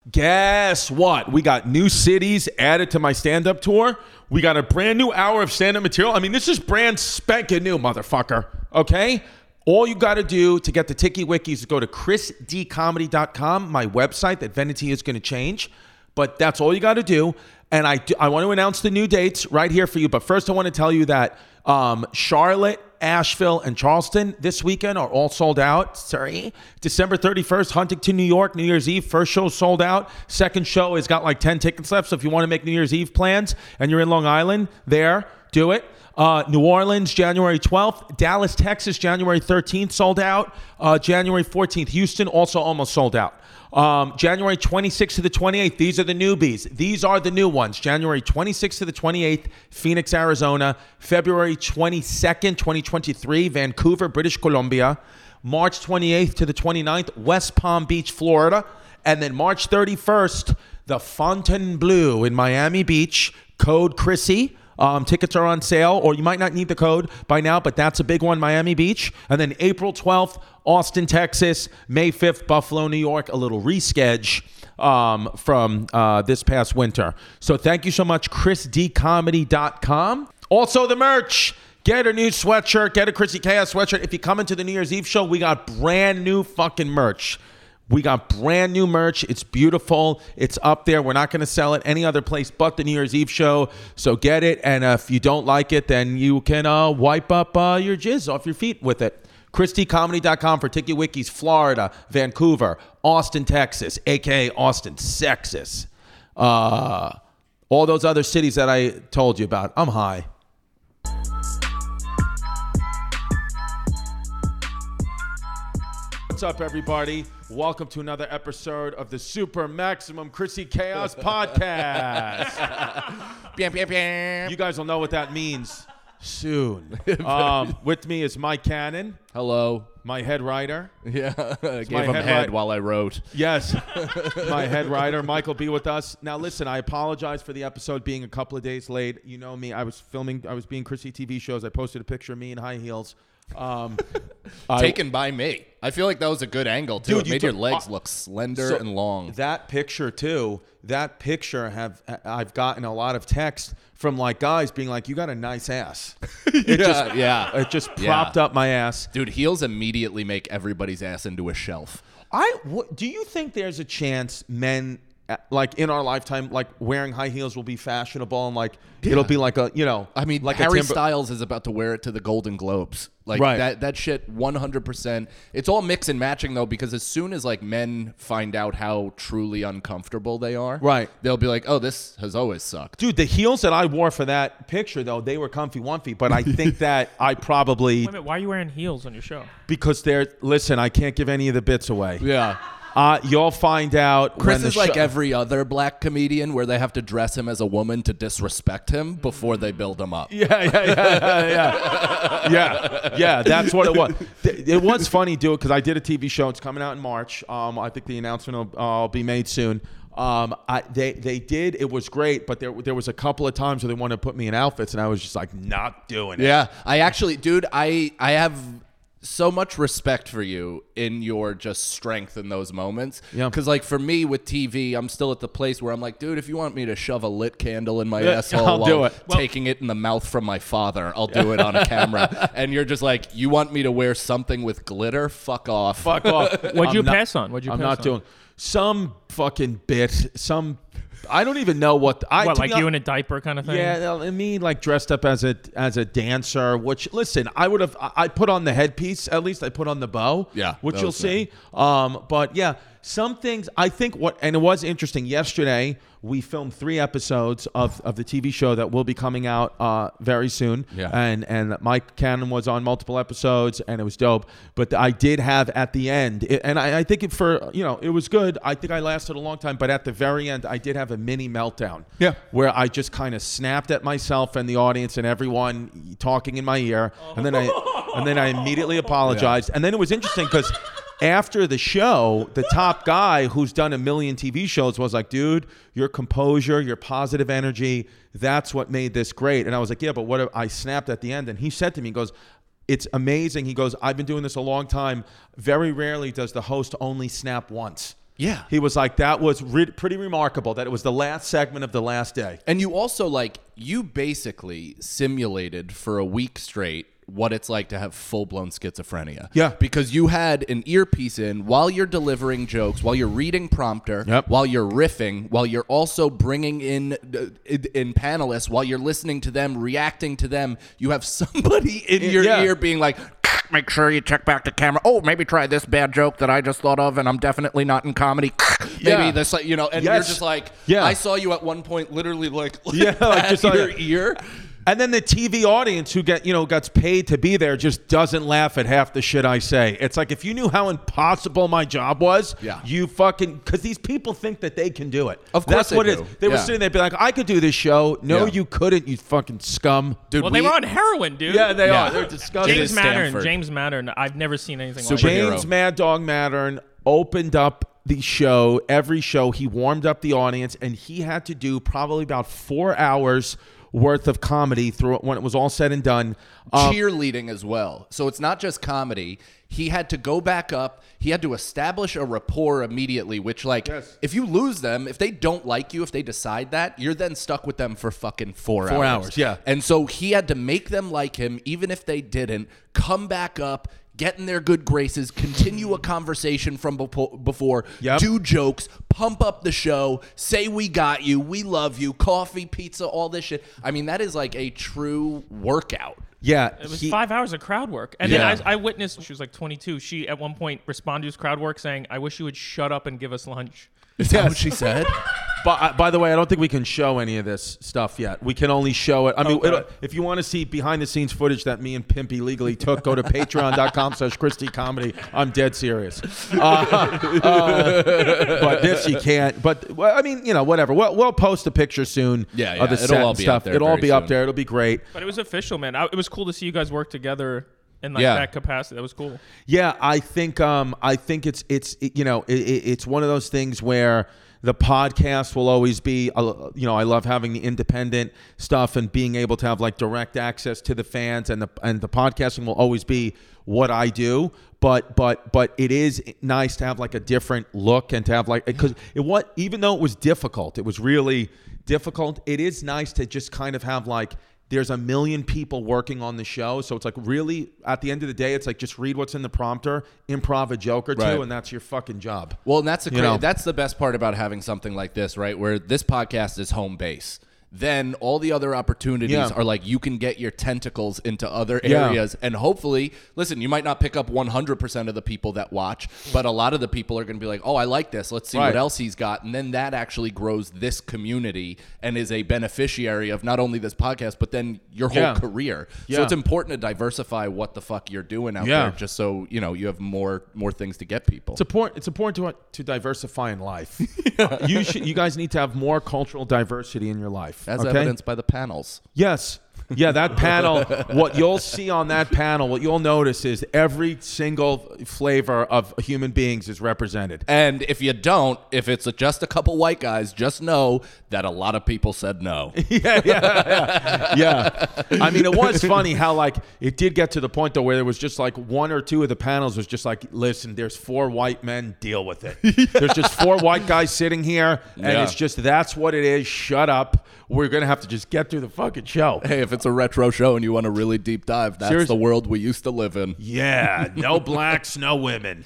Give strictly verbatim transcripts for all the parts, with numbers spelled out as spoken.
Guess what? We got new cities added to my stand-up tour. We got a brand new hour of stand-up material. I mean, this is brand spanking new, motherfucker. Okay? All you got to do to get the Tiki Wiki is go to chris d comedy dot com, my website that Veneti is going to change. But that's all you got to do. And I, do, I want to announce the new dates right here for you. But first, I want to tell you that um, Charlotte, Asheville, and Charleston this weekend are all sold out. Sorry. December thirty-first, Huntington, New York, New Year's Eve. First show sold out. Second show has got like ten tickets left. So if you want to make New Year's Eve plans and you're in Long Island, there, do it. Uh, New Orleans, January twelfth. Dallas, Texas, January thirteenth, sold out. Uh, January fourteenth, Houston, also almost sold out. Um, January twenty-sixth to the twenty-eighth, these are the newbies. These are the new ones. January twenty-sixth to the twenty-eighth, Phoenix, Arizona. February twenty-second, twenty twenty-three, Vancouver, British Columbia. March twenty-eighth to the twenty-ninth, West Palm Beach, Florida. And then March thirty-first, the Fontainebleau in Miami Beach. Code Chrissy. Um, tickets are on sale, or you might not need the code by now, but that's a big one, Miami Beach. And then April twelfth, Austin, Texas. May fifth, Buffalo, New York. A little reschedule um, from uh, this past winter. So thank you so much, chris d comedy dot com. Also, the merch. Get a new sweatshirt. Get a Chrissy Chaos sweatshirt. If you come into the New Year's Eve show, we got brand new fucking merch. We got brand new merch. It's beautiful. It's up there. We're not going to sell it any other place but the New Year's Eve show. So get it. And uh, if you don't like it, then you can uh, wipe up uh, your jizz off your feet with it. chris d comedy dot com for Tiki Wikis, Florida, Vancouver, Austin, Texas, a k a. Austin, Texas. Uh, all those other cities that I told you about. I'm high. What's up, everybody? Welcome to another episode of the Super Maximum Chrissy Chaos Podcast. Bam, bam, bam. You guys will know what that means soon. Um, with me is Mike Cannon. Hello. My head writer. Yeah, I gave my him head head right- while I wrote. Yes, my head writer. Mike will be with us. Now, listen, I apologize for the episode being a couple of days late. You know me. I was filming, I was being Chrissy T V shows. I posted a picture of me in high heels. Um, Taken I, by me. I feel like that was a good angle, too. Dude, it you made took, your legs uh, look slender so and long. That picture, too, that picture have I've gotten a lot of text from, like, guys being like, you got a nice ass. It yeah, just, yeah. It just Yeah. propped up my ass. Dude, heels immediately make everybody's ass into a shelf. I, w- do you think there's a chance men, uh, like, in our lifetime, like, wearing high heels will be fashionable and, like, yeah. it'll be like a, you know. I mean, like Harry a timber- Styles is about to wear it to the Golden Globes. Like, right. that, that shit, one hundred percent. It's all mix and matching, though, because as soon as, like, men find out how truly uncomfortable they are, right, they'll be like, oh, this has always sucked. Dude, the heels that I wore for that picture, though, they were comfy wumpy, but I think that I probably... Wait a minute, why are you wearing heels on your show? Because they're... Listen, I can't give any of the bits away. Yeah. Uh, you'll find out. Chris when the is like show- every other black comedian where they have to dress him as a woman to disrespect him before they build him up. Yeah, yeah, yeah, yeah, yeah, yeah. That's what it was. It was funny, dude, because I did a T V show. It's coming out in March. Um, I think the announcement will uh, be made soon. Um, I, they they did. It was great, but there there was a couple of times where they wanted to put me in outfits, and I was just like, not doing it. Yeah, I actually, dude, I I have so much respect for you in your just strength in those moments. Yeah. Because, like, for me with T V, I'm still at the place where I'm like, dude, if you want me to shove a lit candle in my Yeah, asshole I'll while do it. taking it in the mouth from my father, I'll do it on a camera. And you're just like, you want me to wear something with glitter? Fuck off. Fuck off. What'd I'm you not- pass on? What'd you I'm pass not on? doing some fucking bit. Some. I don't even know what. I, What, to like be you hon- in a diaper kind of thing? Yeah, and me like dressed up as a as a dancer. Which listen, I would have. I I put on the headpiece. At least I put on the bow. Yeah, which that you'll was see. Um, but yeah, some things. I think what and it was interesting. Yesterday we filmed three episodes of, of the T V show that will be coming out uh, very soon. Yeah. And and Mike Cannon was on multiple episodes, and it was dope. But I did have at the end, it, and I, I think it for you know it was good. I think I lasted a long time, but at the very end, I did have a mini meltdown. Yeah. Where I just kind of snapped at myself and the audience and everyone talking in my ear, and then I and then I immediately apologized. Yeah. And then it was interesting because after the show, the top guy who's done a million T V shows was like, dude, your composure, your positive energy, that's what made this great. And I was like, yeah, but what if I snapped at the end? And he said to me, he goes, it's amazing. He goes, I've been doing this a long time. Very rarely does the host only snap once. Yeah. He was like, that was re- pretty remarkable that it was the last segment of the last day. And you also, like, you basically simulated for a week straight what it's like to have full-blown schizophrenia. Yeah. Because you had an earpiece in while you're delivering jokes, while you're reading prompter, Yep. while you're riffing, while you're also bringing in, uh, in in panelists, while you're listening to them, reacting to them. You have somebody in your Yeah. ear being like, make sure you check back the camera. Oh, maybe try this bad joke that I just thought of, and I'm definitely not in comedy. Maybe Yeah. this, you know, and Yes. you're just like, Yeah. I saw you at one point literally like, Yeah, like at just like your a- ear. And then the T V audience who get, you know, gets paid to be there just doesn't laugh at half the shit I say. It's like, if you knew how impossible my job was, Yeah. you fucking, because these people think that they can do it. Of course That's they what do. it is. They were Yeah. sitting there, be like, I could do this show. No, Yeah. you couldn't, you fucking scum. Dude, Well, we, they were on heroin, dude. Yeah, they Yeah. are. They're disgusting. It James is Mattern. Stanford. James Mattern. I've never seen anything Super like that. hero. James Mad Dog Mattern opened up the show, every show. He warmed up the audience, and he had to do probably about four hours worth of comedy through when it was all said and done. Um, cheerleading as well. So it's not just comedy. He had to go back up. He had to establish a rapport immediately, which, like, Yes. if you lose them, if they don't like you, if they decide that, you're then stuck with them for fucking four, Four hours. hours, yeah. And so he had to make them like him, even if they didn't, come back up, get in their good graces, continue a conversation from bepo- before, Yep. do jokes, pump up the show, say we got you, we love you, coffee, pizza, all this shit. I mean, that is like a true workout. yeah. It was he- five hours of crowd work. And Yeah. then I, I witnessed, she was like twenty-two. She, at one point, responded to his crowd work saying, I wish you would shut up and give us lunch. Is that what she said? But uh, by the way, I don't think we can show any of this stuff yet. We can only show it. I mean, Okay. it'll- if you want to see behind the scenes footage that me and Pimpy legally took, go to patreon.com slash Christie Comedy. I'm dead serious. Uh, uh, but this you can't. But well, I mean, you know, whatever. We'll, we'll post a picture soon Yeah, yeah. of the It'll set all and be stuff. up there It'll all very be up soon. there. It'll be great. But it was official, man. I, it was cool to see you guys work together in like Yeah. that capacity. That was cool. Yeah, I think um, I think it's it's it, you know it, it, it's one of those things where the podcast will always be uh, you know I love having the independent stuff and being able to have like direct access to the fans, and the and the podcasting will always be what I do. But but but it is nice to have like a different look and to have like because it what even though it was difficult, it was really difficult. It is nice to just kind of have like. There's a million people working on the show. So it's like really, at the end of the day, it's like just read what's in the prompter, improv a joke or two, Right. and that's your fucking job. Well, and that's the You cra- know. that's the best part about having something like this, right? Where this podcast is home base. Then all the other opportunities Yeah. are like you can get your tentacles into other Yeah. areas, and hopefully, listen, you might not pick up one hundred percent of the people that watch, but a lot of the people are going to be like, "Oh, I like this. Let's see Right. what else he's got," and then that actually grows this community and is a beneficiary of not only this podcast but then your whole Yeah. career. So Yeah. it's important to diversify what the fuck you're doing out Yeah. there, just so you know you have more more things to get people. It's important. It's important to to diversify in life. you should. You guys need to have more cultural diversity in your life. As okay? evidenced by the panels. Yes. Yeah, that panel, what you'll see on that panel, what you'll notice is every single flavor of human beings is represented. And if you don't, if it's a, just a couple white guys, just know that a lot of people said no. yeah, yeah, yeah, yeah. I mean, it was funny how, like, it did get to the point, though, where there was just, like, one or two of the panels was just like, listen, there's four white men, deal with it. There's just four white guys sitting here, and Yeah. it's just, that's what it is. Shut up. We're going to have to just get through the fucking show. Hey, if it's a retro show and you want a really deep dive, that's Seriously. the world we used to live in. Yeah, no blacks, no women.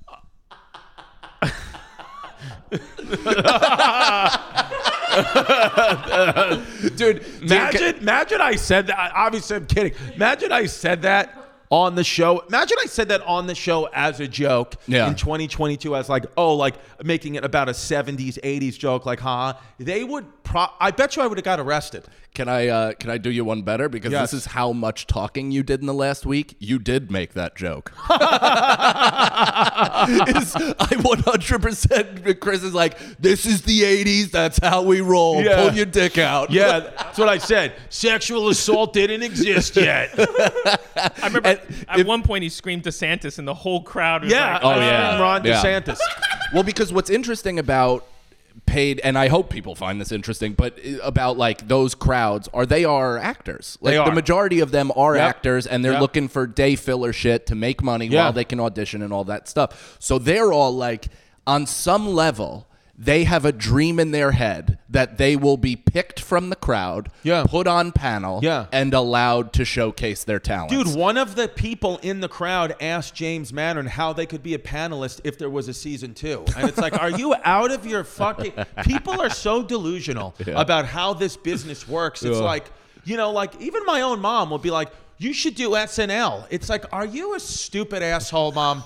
Dude, Imagine, imagine I said that. Obviously, I'm kidding. Imagine I said that on the show. Imagine I said that on the show as a joke Yeah. in twenty twenty-two as like, oh, like making it about a seventies, eighties joke, like, huh? They would, pro- I bet you I would have got arrested. Can I uh, can I do you one better? Because Yes. this is how much talking you did in the last week. You did make that joke. It's- I one hundred percent. Chris is like, this is the eighties. That's how we roll. Yeah. Pull your dick out. Yeah, that's what I said. Sexual assault didn't exist yet. I remember And at if- one point he screamed DeSantis and the whole crowd was Yeah. like, Oh, "Uh." yeah. Ron Yeah. DeSantis. Well, because what's interesting about paid, and I hope people find this interesting, but about like those crowds are they are actors. Like They the are. majority of them are Yep. actors, and they're Yep. looking for day filler shit to make money Yeah. while they can audition and all that stuff. So they're all like, on some level, they have a dream in their head that they will be picked from the crowd, Yeah. put on panel, Yeah. and allowed to showcase their talents. Dude, one of the people in the crowd asked James Mattern how they could be a panelist if there was a season two. And it's like, are you out of your fucking... People are so delusional Yeah. about how this business works. It's Yeah. like, you know, like even my own mom will be like, you should do S N L. It's like, are you a stupid asshole, Mom?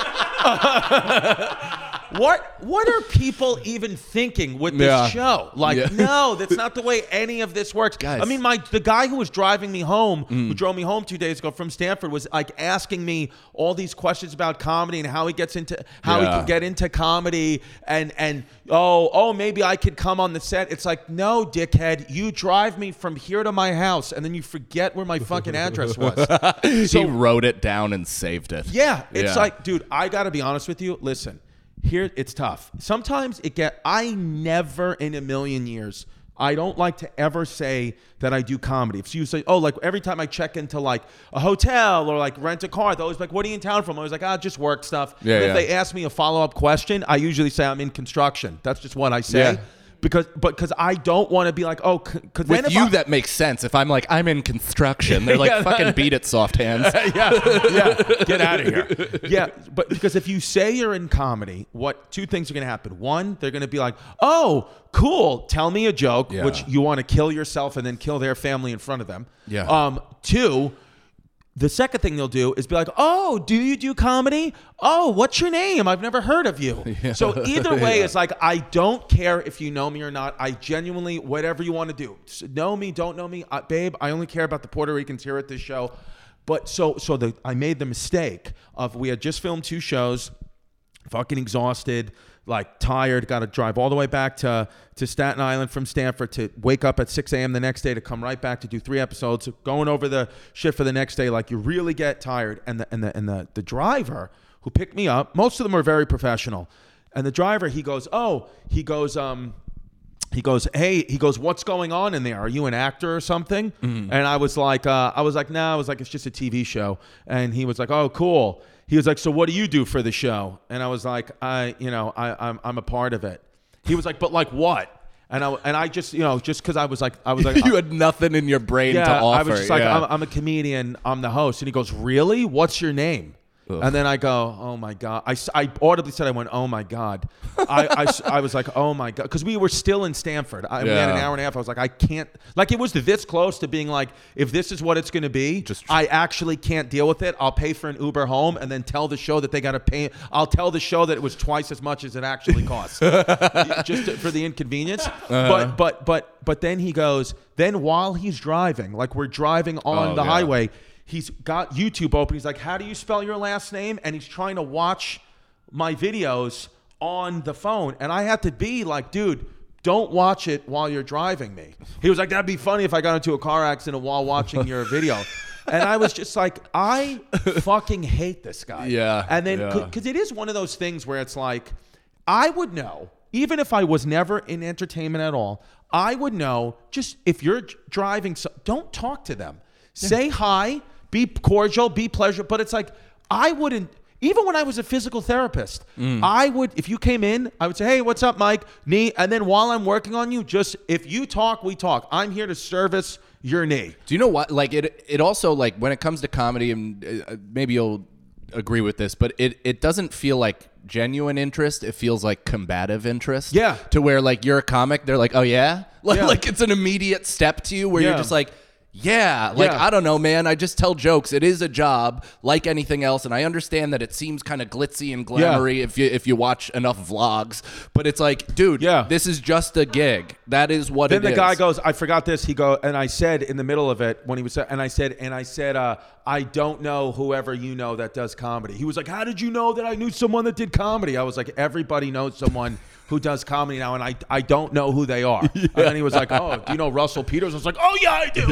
What what are people even thinking with this Yeah. show? Like, Yeah. no, that's not the way any of this works. Guys. I mean, my the guy who was driving me home, who drove me home two days ago from Stanford, was like asking me all these questions about comedy and how he gets into how Yeah. he can get into comedy and and oh oh maybe I could come on the set. It's like, no, dickhead, you drive me from here to my house and then you forget where my fucking address was. he wrote it down and saved it. Yeah, it's Yeah. like, dude, I got to be honest with you. Listen, here it's tough. Sometimes it get I never in a million years I don't like to ever say that I do comedy. If you say, oh, like every time I check into like a hotel or like rent a car, they're always like, what are you in town from? I was like, ah, just work stuff. Yeah, and if yeah. they ask me a follow-up question, I usually say I'm in construction. That's just what I say. Yeah. Because, but because I don't want to be like, oh, because then With if you, I, that makes sense. If I'm like, I'm in construction, they're like, Yeah. fucking beat it, soft hands. yeah, yeah, get out of here. Yeah, but because if you say you're in comedy, what two things are going to happen? One, they're going to be like, "Oh, cool, tell me a joke," Yeah. which you want to kill yourself and then kill their family in front of them. Yeah. Um. Two, the second thing they'll do is be like, "Oh, do you do comedy? Oh, what's your name? I've never heard of you." Yeah. So either way, Yeah. it's like, I don't care if you know me or not. I genuinely, whatever you want to do, S- know me, don't know me, uh, babe. I only care about the Puerto Ricans here at this show. But so, so the I made the mistake of we had just filmed two shows, fucking exhausted, like tired, got to drive all the way back to, to Staten Island from Stanford to wake up at six a.m. the next day to come right back to do three episodes, going over the shit for the next day. Like, you really get tired. And the, and the, and the, the driver who picked me up, most of them are very professional. And the driver, he goes, oh, he goes, um, he goes, hey, he goes, what's going on in there? Are you an actor or something? Mm-hmm. And I was like, uh, I was like, no, nah. I was like, it's just a T V show. And he was like, oh, cool. He was like, so what do you do for the show? And I was like, I, you know, I, I'm, I'm a part of it. He was like, but like what? And I, and I just, you know, just because I was like, I was like, you had nothing in your brain yeah, to offer. I was just like, yeah. I'm, I'm a comedian. I'm the host. And he goes, really? What's your name? Ugh. And then I go, oh my God. I, s- I audibly said, I went, oh my God. I, I s- I was like, oh my God. Because we were still in Stanford. I, We had an Yeah. hour and a half. I was like, I can't. Like, it was this close to being like, if this is what it's going to be, Just- I actually can't deal with it. I'll pay for an Uber home and then tell the show that they got to pay. I'll tell the show that it was twice as much as it actually costs. Just to- for the inconvenience. Uh-huh. But, but, but, but then he goes, then while he's driving, like we're driving on Oh, the yeah. highway, he's got YouTube open. He's like, how do you spell your last name? And he's trying to watch my videos on the phone. And I had to be like, dude, don't watch it while you're driving me. He was like, that'd be funny if I got into a car accident while watching your video. And I was just like, I fucking hate this guy. Yeah, And then, yeah. because it is one of those things where it's like, I would know, even if I was never in entertainment at all, I would know, just if you're driving, so, don't talk to them. Say hi. Be cordial, be pleasure, but it's like, I wouldn't, even when I was a physical therapist, Mm. I would, if you came in, I would say, hey, what's up, Mike? Knee. And then while I'm working on you, just, if you talk, we talk. I'm here to service your knee. Do you know what? Like it. It also, like, when it comes to comedy, and uh, maybe you'll agree with this, but it it doesn't feel like genuine interest. It feels like combative interest. Yeah. To where, like, you're a comic, they're like, oh yeah, like, Yeah. like it's an immediate step to you where Yeah. you're just like, yeah, like, Yeah. I don't know, man. I just tell jokes. It is a job like anything else, and I understand that it seems kind of glitzy and glamoury if you if you watch enough vlogs. But it's like, dude, Yeah. this is just a gig. That is what Then it the is. guy goes, I forgot this. He go, and I said in the middle of it when he was, and I said, and I said, uh, I don't know whoever you know that does comedy. He was like, how did you know that I knew someone that did comedy? I was like, everybody knows someone who does comedy now, and I I don't know who they are. Yeah. And then he was like, oh, do you know Russell Peters? I was like, oh yeah, I do.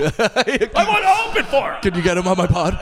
I want to open for him. Can you get him on my pod?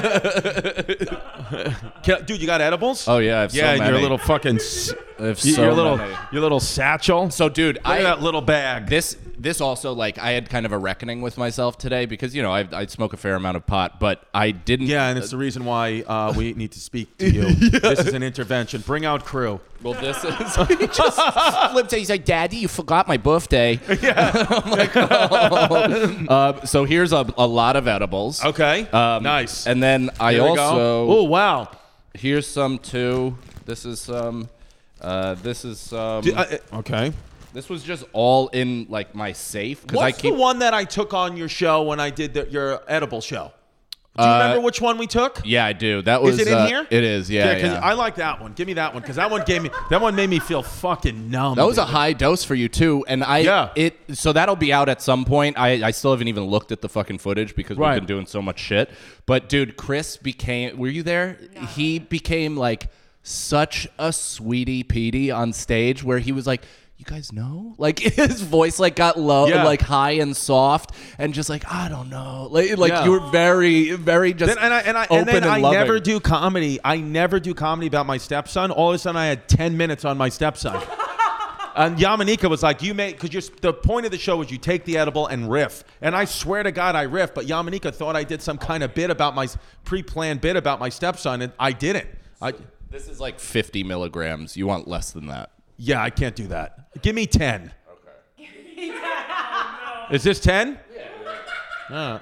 Can- Dude, you got edibles? Oh, yeah, I have so yeah, and your many. little fucking, s- I have y- so your little, many. your little satchel. So, dude, Look I at that little bag. this this also, like, I had kind of a reckoning with myself today because, you know, I, I smoke a fair amount of pot, but I didn't. Yeah, and it's the reason why uh, we need to speak to you. yeah. This is an intervention. Bring out crew. Well, this is. He just flipped it. He's like, Daddy, you forgot my birthday. Yeah. I'm like, oh. uh, so here's a, a lot of edibles. Okay. Um, nice. And then I Here we also. go. Oh, wow. Here's some, too. This is some. Uh, this is um. D- uh, okay. This was just all in like my safe because I What's keep. the one that I took on your show when I did the, your edible show? Do you Uh, remember which one we took? Yeah, I do. That was. Is it in uh, here? It is. Yeah, Yeah, 'cause yeah. I like that one. Give me that one because that one gave me that one made me feel fucking numb. That was a dude. high dose for you too, and I Yeah. it so that'll be out at some point. I, I still haven't even looked at the fucking footage because Right. we've been doing so much shit. But dude, Chris became. Were you there? He became like such a sweetie Petey on stage where he was like, you guys know? Like his voice like got low, Yeah. like high and soft, and just like I don't know, like like Yeah. you were very very just Then, and I and I open and then and I loving. never do comedy. I never do comedy about my stepson. All of a sudden, I had ten minutes on my stepson. And Yamanika was like, "You make because the point of the show was you take the edible and riff." And I swear to God, I riff. But Yamanika thought I did some kind of bit about my pre-planned bit about my stepson, and I didn't. I This is like fifty milligrams. You want less than that? yeah, I can't do that. Give me ten. Okay. Is this ten? Yeah.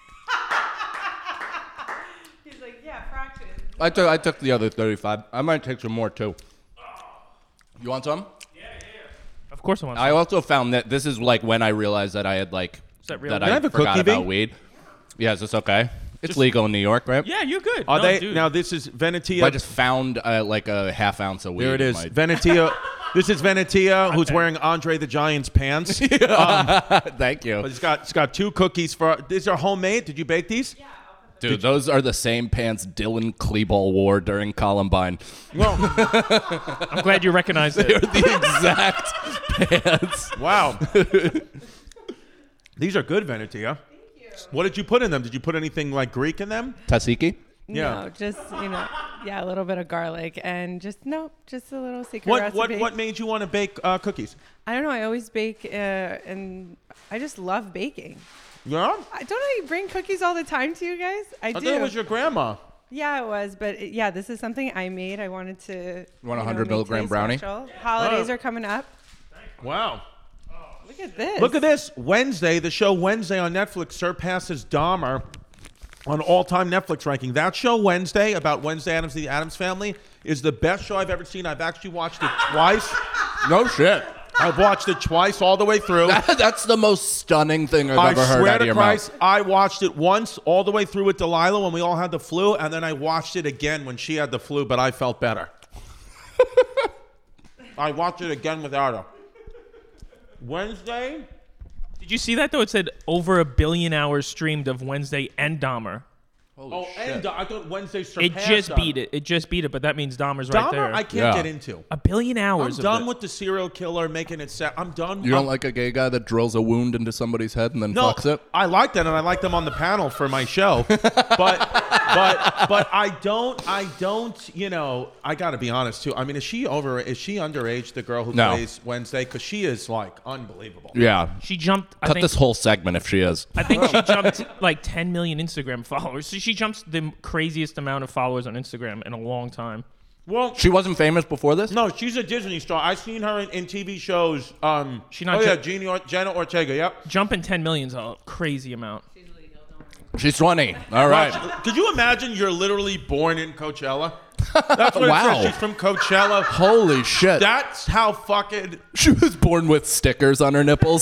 He's like, yeah, fraction. I took I took the other thirty-five. I might take some more too. You want some? Of course I want. I also found that this is like when I realized that I had like that real? that Can I I have a forgot cookie, about V? weed. Yeah, is this okay? It's legal in New York, right? Yeah, you're good. Are No, they dude. now? This is Venetia. I just found uh, like a half ounce of weed. There it in is. my- Venetia. This is Venetia, who's Okay. wearing Andre the Giant's pants. Thank you, It's got it's got two cookies for. These are homemade. Did you bake these? dude. Those are the same pants Dylan Klebold wore during Columbine. Well, I'm glad you recognized They're it. the exact pants. wow. These are good, Venetia. What did you put in them? Did you put anything like Greek in them? Tzatziki. Yeah. No, just, you know, yeah, a little bit of garlic and just, no, just a little secret What recipe. what what made you want to bake uh, cookies? I don't know. I always bake uh, and I just love baking. Yeah. I don't I bring cookies all the time to you guys? I, I do. thought it was your grandma. Yeah, it was. But it, yeah, this is something I made. I wanted to. You want a you know, hundred make milligram today brownie? special. Holidays Oh. are coming up. Wow. Look at this. Look at this. Wednesday, the show Wednesday on Netflix surpasses Dahmer on all-time Netflix ranking. That show Wednesday about Wednesday Addams, the Addams Family, is the best show I've ever seen. I've actually watched it twice. No shit. I've watched it twice all the way through. That's the most stunning thing I've I ever heard swear out of to your Christ, mouth. I watched it once all the way through with Delilah when we all had the flu, and then I watched it again when she had the flu, but I felt better. I watched it again without her. Wednesday? Did you see that though? It said over a billion hours streamed of Wednesday and Dahmer. Oh, and I thought Wednesday It surpassed just Dahmer. beat it. It just beat it, but that means Dahmer's right Dahmer, there. I can't Yeah. get into. a billion I'm hours. done of the, with the serial killer making it sad. I'm done. You don't I'm- like a gay guy that drills a wound into somebody's head and then No, fucks it? I like that, and I like them on the panel for my show. but, but, but I don't. I don't. You know, I got to be honest too. I mean, is she over? Is she underage? The girl who No. plays Wednesday, because she is like unbelievable. Yeah. She jumped. I Cut think, this whole segment if she is. I think she jumped like ten million Instagram followers. So she jumps the craziest amount of followers on Instagram in a long time. Well, She wasn't famous before this? no, she's a Disney star. I've seen her in, in T V shows. Um, She not oh yeah, ju- Jenny or- Jenna Ortega. Yep. Jumping ten million is a crazy amount. She's twenty. All right. Could you imagine you're literally born in Coachella? That's what Wow. it says. She's from Coachella. Holy shit. That's how fucking. She was born with stickers on her nipples.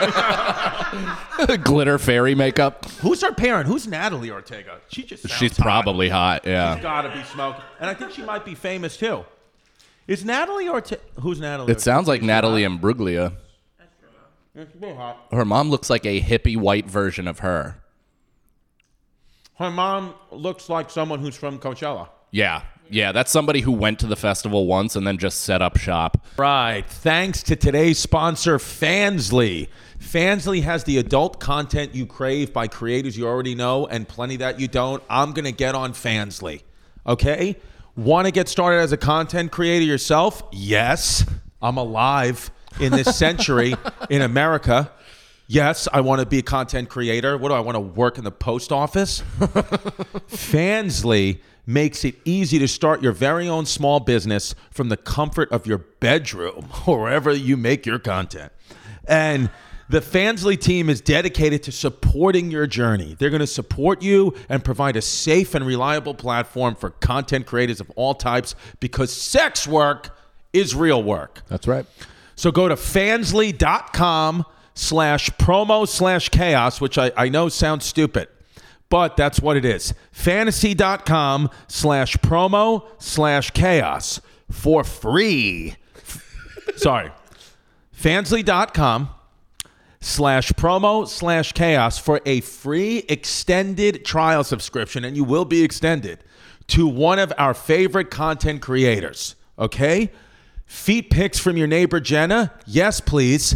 Glitter fairy makeup. Who's her parent? Who's Natalie Ortega? She just. sounds She's hot. probably hot, yeah. Gotta be smoking. And I think she might be famous too. Is Natalie Ortega? Who's Natalie? It sounds like Ortega? Natalie Imbruglia. Yeah, she's pretty hot. Her mom looks like a hippie white version of her. Her mom looks like someone who's from Coachella. Yeah. Yeah, that's somebody who went to the festival once and then just set up shop. Right. Thanks to today's sponsor, Fansly. Fansly has the adult content you crave by creators you already know and plenty that you don't. I'm going to get on Fansly. Okay? Want to get started as a content creator yourself? Yes. I'm alive. in this century in America. Yes, I want to be a content creator. What do I want to work in the post office? Fansly makes it easy to start your very own small business from the comfort of your bedroom or wherever you make your content. And the Fansly team is dedicated to supporting your journey. They're going to support you and provide a safe and reliable platform for content creators of all types because sex work is real work. That's right. So go to fansly.com slash promo slash chaos, which I, I know sounds stupid, but that's what it is. Fantasy.com slash promo slash chaos for free. Sorry. Fansly.com slash promo slash chaos for a free extended trial subscription, and you will be extended to one of our favorite content creators. Okay? Feet pics from your neighbor Jenna? Yes, please.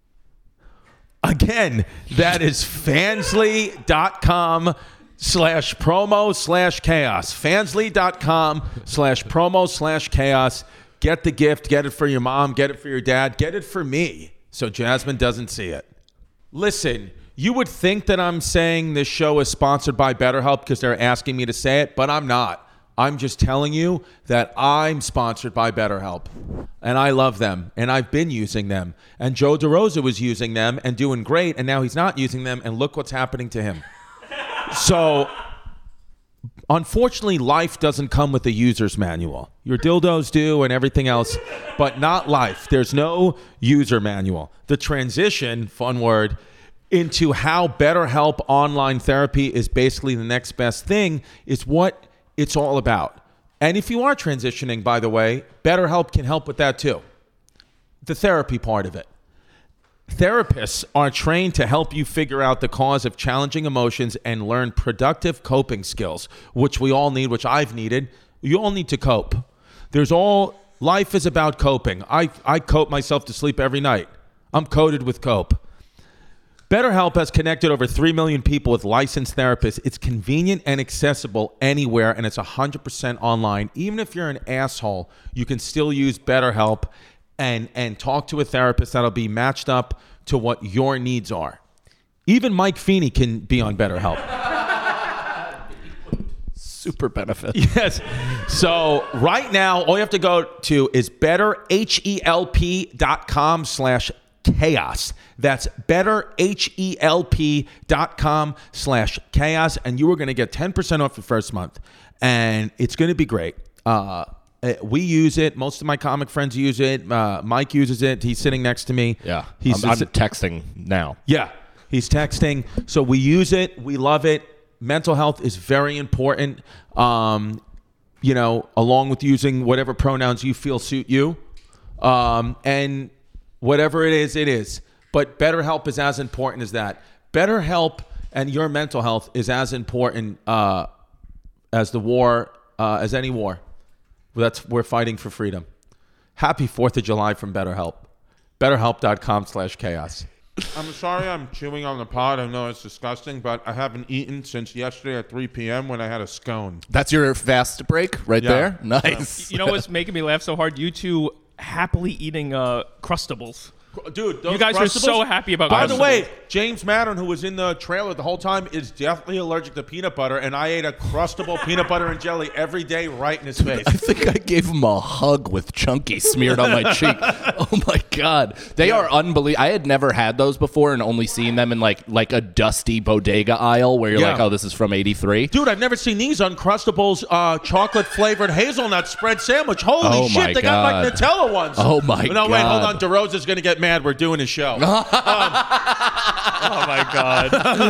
Again, that is fansly.com slash promo slash chaos. Fansly.com slash promo slash chaos. Get the gift. Get it for your mom. Get it for your dad. Get it for me so Jasmine doesn't see it. Listen, you would think that I'm saying this show is sponsored by BetterHelp because they're asking me to say it, but I'm not. I'm just telling you that I'm sponsored by BetterHelp, and I love them, and I've been using them, and Joe DeRosa was using them and doing great, and now he's not using them, and look what's happening to him. So, unfortunately, life doesn't come with a user's manual. Your dildos do and everything else, but not life. There's no user manual. The transition, fun word, into how BetterHelp online therapy is basically the next best thing is what it's all about. And if you are transitioning, by the way, BetterHelp can help with that too. The therapy part of it. Therapists are trained to help you figure out the cause of challenging emotions and learn productive coping skills, which we all need, which I've needed. You all need to cope. There's all, life is about coping. I, I cope myself to sleep every night. I'm coded with cope. BetterHelp has connected over three million people with licensed therapists. It's convenient and accessible anywhere, and it's one hundred percent online. Even if you're an asshole, you can still use BetterHelp and, and talk to a therapist that'll be matched up to what your needs are. Even Mike Feeney can be on BetterHelp. Super benefit. Yes. So right now, all you have to go to is betterhelp.com slash chaos. That's betterhelp.com slash chaos. And you are going to get ten percent off your first month. And it's going to be great. Uh, we use it. Most of my comic friends use it. Uh, Mike uses it. He's sitting next to me. Yeah. He's I'm, I'm texting now. Yeah. He's texting. So we use it. We love it. Mental health is very important. Um, you know, along with using whatever pronouns you feel suit you. Um, and whatever it is, it is. But BetterHelp is as important as that. BetterHelp and your mental health is as important uh, as the war, uh, as any war. That's we're fighting for freedom. Happy fourth of July from BetterHelp. BetterHelp.com slash chaos. I'm sorry I'm chewing on the pod. I know it's disgusting, but I haven't eaten since yesterday at three p.m. when I had a scone. That's your fast break right Yeah. there? Nice. You know what's making me laugh so hard? You two happily eating uh, Crustables. Dude, those You guys were Crustables- so happy about By the Crustables. way, James Madden, who was in the trailer the whole time, is definitely allergic to peanut butter, and I ate a Crustable peanut butter and jelly every day right in his face. I think I gave him a hug with Chunky smeared on my cheek. Oh my God. They are unbelievable. I had never had those before and only seen them in like like a dusty bodega aisle where you're Yeah. like, oh, this is from eighty-three. Dude, I've never seen these Uncrustables uh, chocolate-flavored hazelnut spread sandwich. Holy Oh shit, my they got like God. Nutella ones. Oh my No, wait, hold God. on. DeRosa's going to get mad. We're doing a show. Oh my God.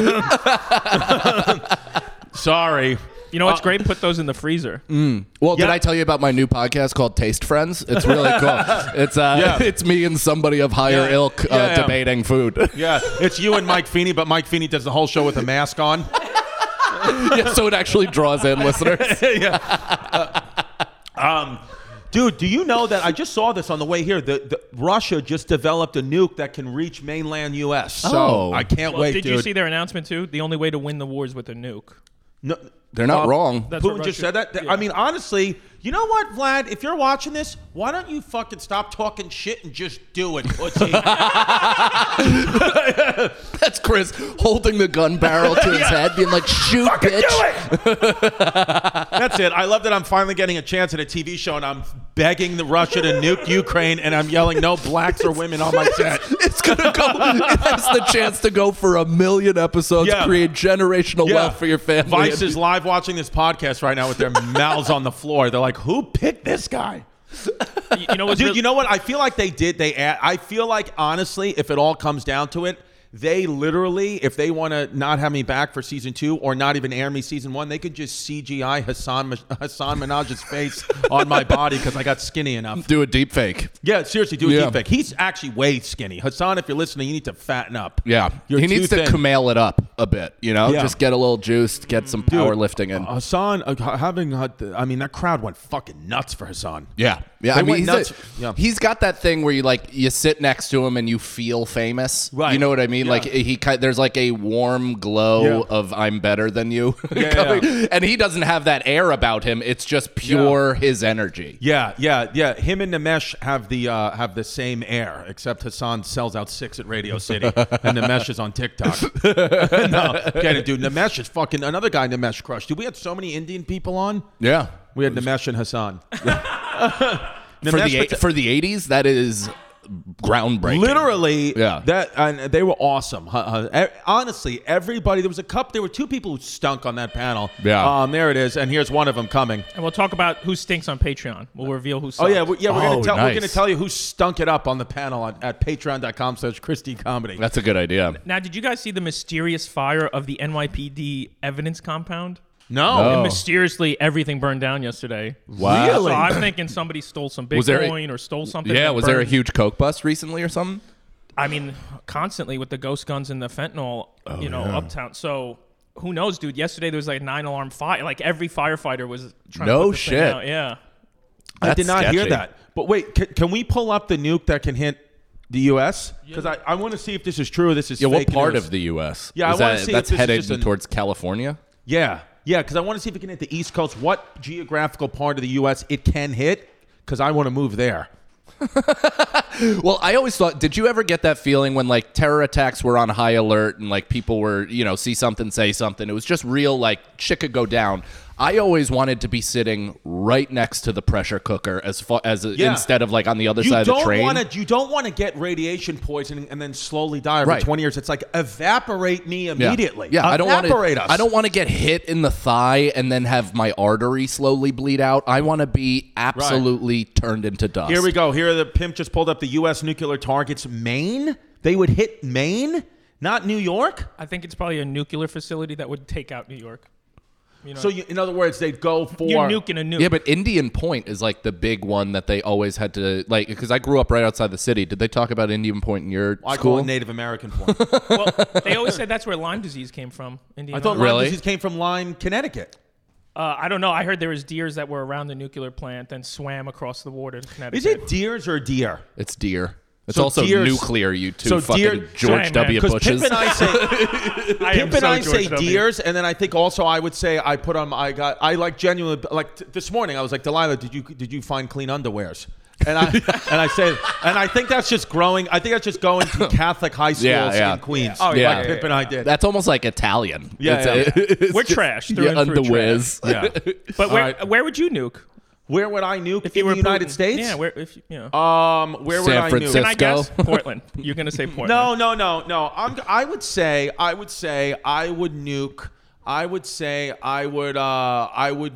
Sorry. You know what's great? Put those in the freezer. Well, did Yeah. I tell you about my new podcast called Taste Friends? It's really cool. It's uh, Yeah. it's me and somebody of higher Yeah. ilk uh, Yeah, yeah. debating food. Yeah, it's you and Mike Feeney, but Mike Feeney does the whole show with a mask on. Yeah, so it actually draws in listeners. Um, dude, do you know that I just saw this on the way here? The, the Russia just developed a nuke that can reach mainland U S. So Oh. I can't Well, wait, did dude. you see their announcement too? The only way to win the war is with a nuke. No, They're not uh, wrong. That's what Putin just Russia- said that. I mean, honestly, you know what, Vlad? If you're watching this, why don't you fucking stop talking shit and just do it, pussy? That's Chris holding the gun barrel to his head, being like, "Shoot, Fucking bitch!" do it. That's it. I love that I'm finally getting a chance at a T V show, and I'm begging the Russia to nuke Ukraine, and I'm yelling, "No blacks or women on my set." It's gonna go. It has the chance to go for a million episodes, Yeah. create generational Yeah. wealth for your family. Vice is live watching this podcast right now with their mouths on the floor. They're like, "Who picked this guy?" You, you know what's Dude, real- you know what? I feel like they did. They. Add, I feel like honestly, if it all comes down to it, they literally, if they want to not have me back for season two or not even air me season one, they could just C G I Hassan Hassan Minaj's face on my body because I got skinny enough. Do a deep fake. Yeah, seriously, do a Yeah. deep fake. He's actually way skinny. Hassan, if you're listening, you need to fatten up. Yeah, You're he too needs to thin. Kumail it up a bit. You know, Yeah. just get a little juiced, get some powerlifting in. Uh, Hassan, uh, having, uh, I mean, that crowd went fucking nuts for Hassan. Yeah, yeah. They I mean, went he's, nuts. a- Yeah. he's got that thing where you like you sit next to him and you feel famous. Right. You know what I mean? Yeah. Like he, ki- there's like a warm glow Yeah. of "I'm better than you," Yeah, coming- yeah. and he doesn't have that air about him. It's just pure his energy. Yeah, yeah, yeah. Him and Namesh have the uh, have the same air, except Hassan sells out six at Radio City, and Namesh is on TikTok. No, get it, dude. Namesh is fucking another guy. Namesh crushed. Dude, we had so many Indian people on. Yeah. We had Namesh and Hassan. For Namesh the Patel- for the eighties, that is groundbreaking. Literally, Yeah. That and they were awesome. Huh, huh. E- Honestly, everybody. There was a couple. There were two people who stunk on that panel. Yeah. Um, there it is, and here's one of them coming. and we'll talk about who stinks on Patreon. We'll reveal who. Oh Sucks. yeah, we, yeah. We're Oh, gonna tell. We're nice. gonna tell you who stunk it up on the panel at, at Patreon.com slash Christie Comedy. That's a good idea. Now, did you guys see the mysterious fire of the N Y P D evidence compound? No. No. And mysteriously, everything burned down yesterday. Wow. Really? So I'm thinking somebody stole some Was there a- Bitcoin or stole something. Yeah, that was there a burned. huge coke bust recently or something? I mean, constantly with the ghost guns and the fentanyl, you know, uptown. So who knows, dude? Yesterday there was like nine alarm fire. Like every firefighter was trying No to put this thing shit. out. Yeah. I That's did not hear sketchy. that. But wait, can, can we pull up the nuke that can hit the U S? Because I, I want to see if this is true or this is Yeah, what fake part news. of the U S? Yeah, I Is wanna that, see if that's this is headed just an- towards California. Yeah, yeah, because I want to see if it can hit the East Coast. What geographical part of the U S it can hit? Because I want to move there. Well, I always thought, did you ever get that feeling when like terror attacks were on high alert and like people were, you know, see something, say something? It was just real, like shit could go down. I always wanted to be sitting right next to the pressure cooker as far as Yeah. instead of like on the other You side of the don't train. want to. You don't want to get radiation poisoning and then slowly die over Right. twenty years. It's like evaporate me Yeah. immediately. Yeah, I don't want evaporate to. us. I don't want to get hit in the thigh and then have my artery slowly bleed out. I want to be absolutely turned into dust. Here we go. Here the pimp just pulled up the U S nuclear targets. Maine. They would hit Maine, not New York. I think it's probably a nuclear facility that would take out New York. You know, So you, in other words, they'd go for. you're nuking a nuke. Yeah, but Indian Point is like the big one that they always had to like. Because I grew up right outside the city. Did they talk about Indian Point in your I school? call it Native American point. Well, they always said that's where Lyme disease came from. Indiana. I thought Really? Lyme disease came from Lyme, Connecticut. Uh, I don't know. I heard there was deers that were around the nuclear plant, then swam across the water to Connecticut. Is it deers or deer? It's deer. It's So also deers- nuclear. You two so fucking deer- George Sorry, W. man, Because Bushes. Pip and I say, I am Pip and so I George say W. deers, and then I think also I would say I put on. I got. I like genuinely like t- this morning. I was like, Delilah, did you did you find clean underwears? And I and I said, and I think that's just growing. I think that's just going to Catholic high schools Yeah, yeah. in Queens. Oh, yeah. like Pip and I did. That's almost like Italian. Yeah, It's- yeah. it's We're just- trash through Yeah, and through underwears. yeah. But where right. where would you nuke Where would I nuke if in you were the United Putin? States? Yeah, where if you know. Um, where would San I Francisco. Can I nuke? guess Portland? You're gonna say Portland. No, no, no, no. I'm. I would say. I would say. I would nuke. I would say. I would. Uh. I would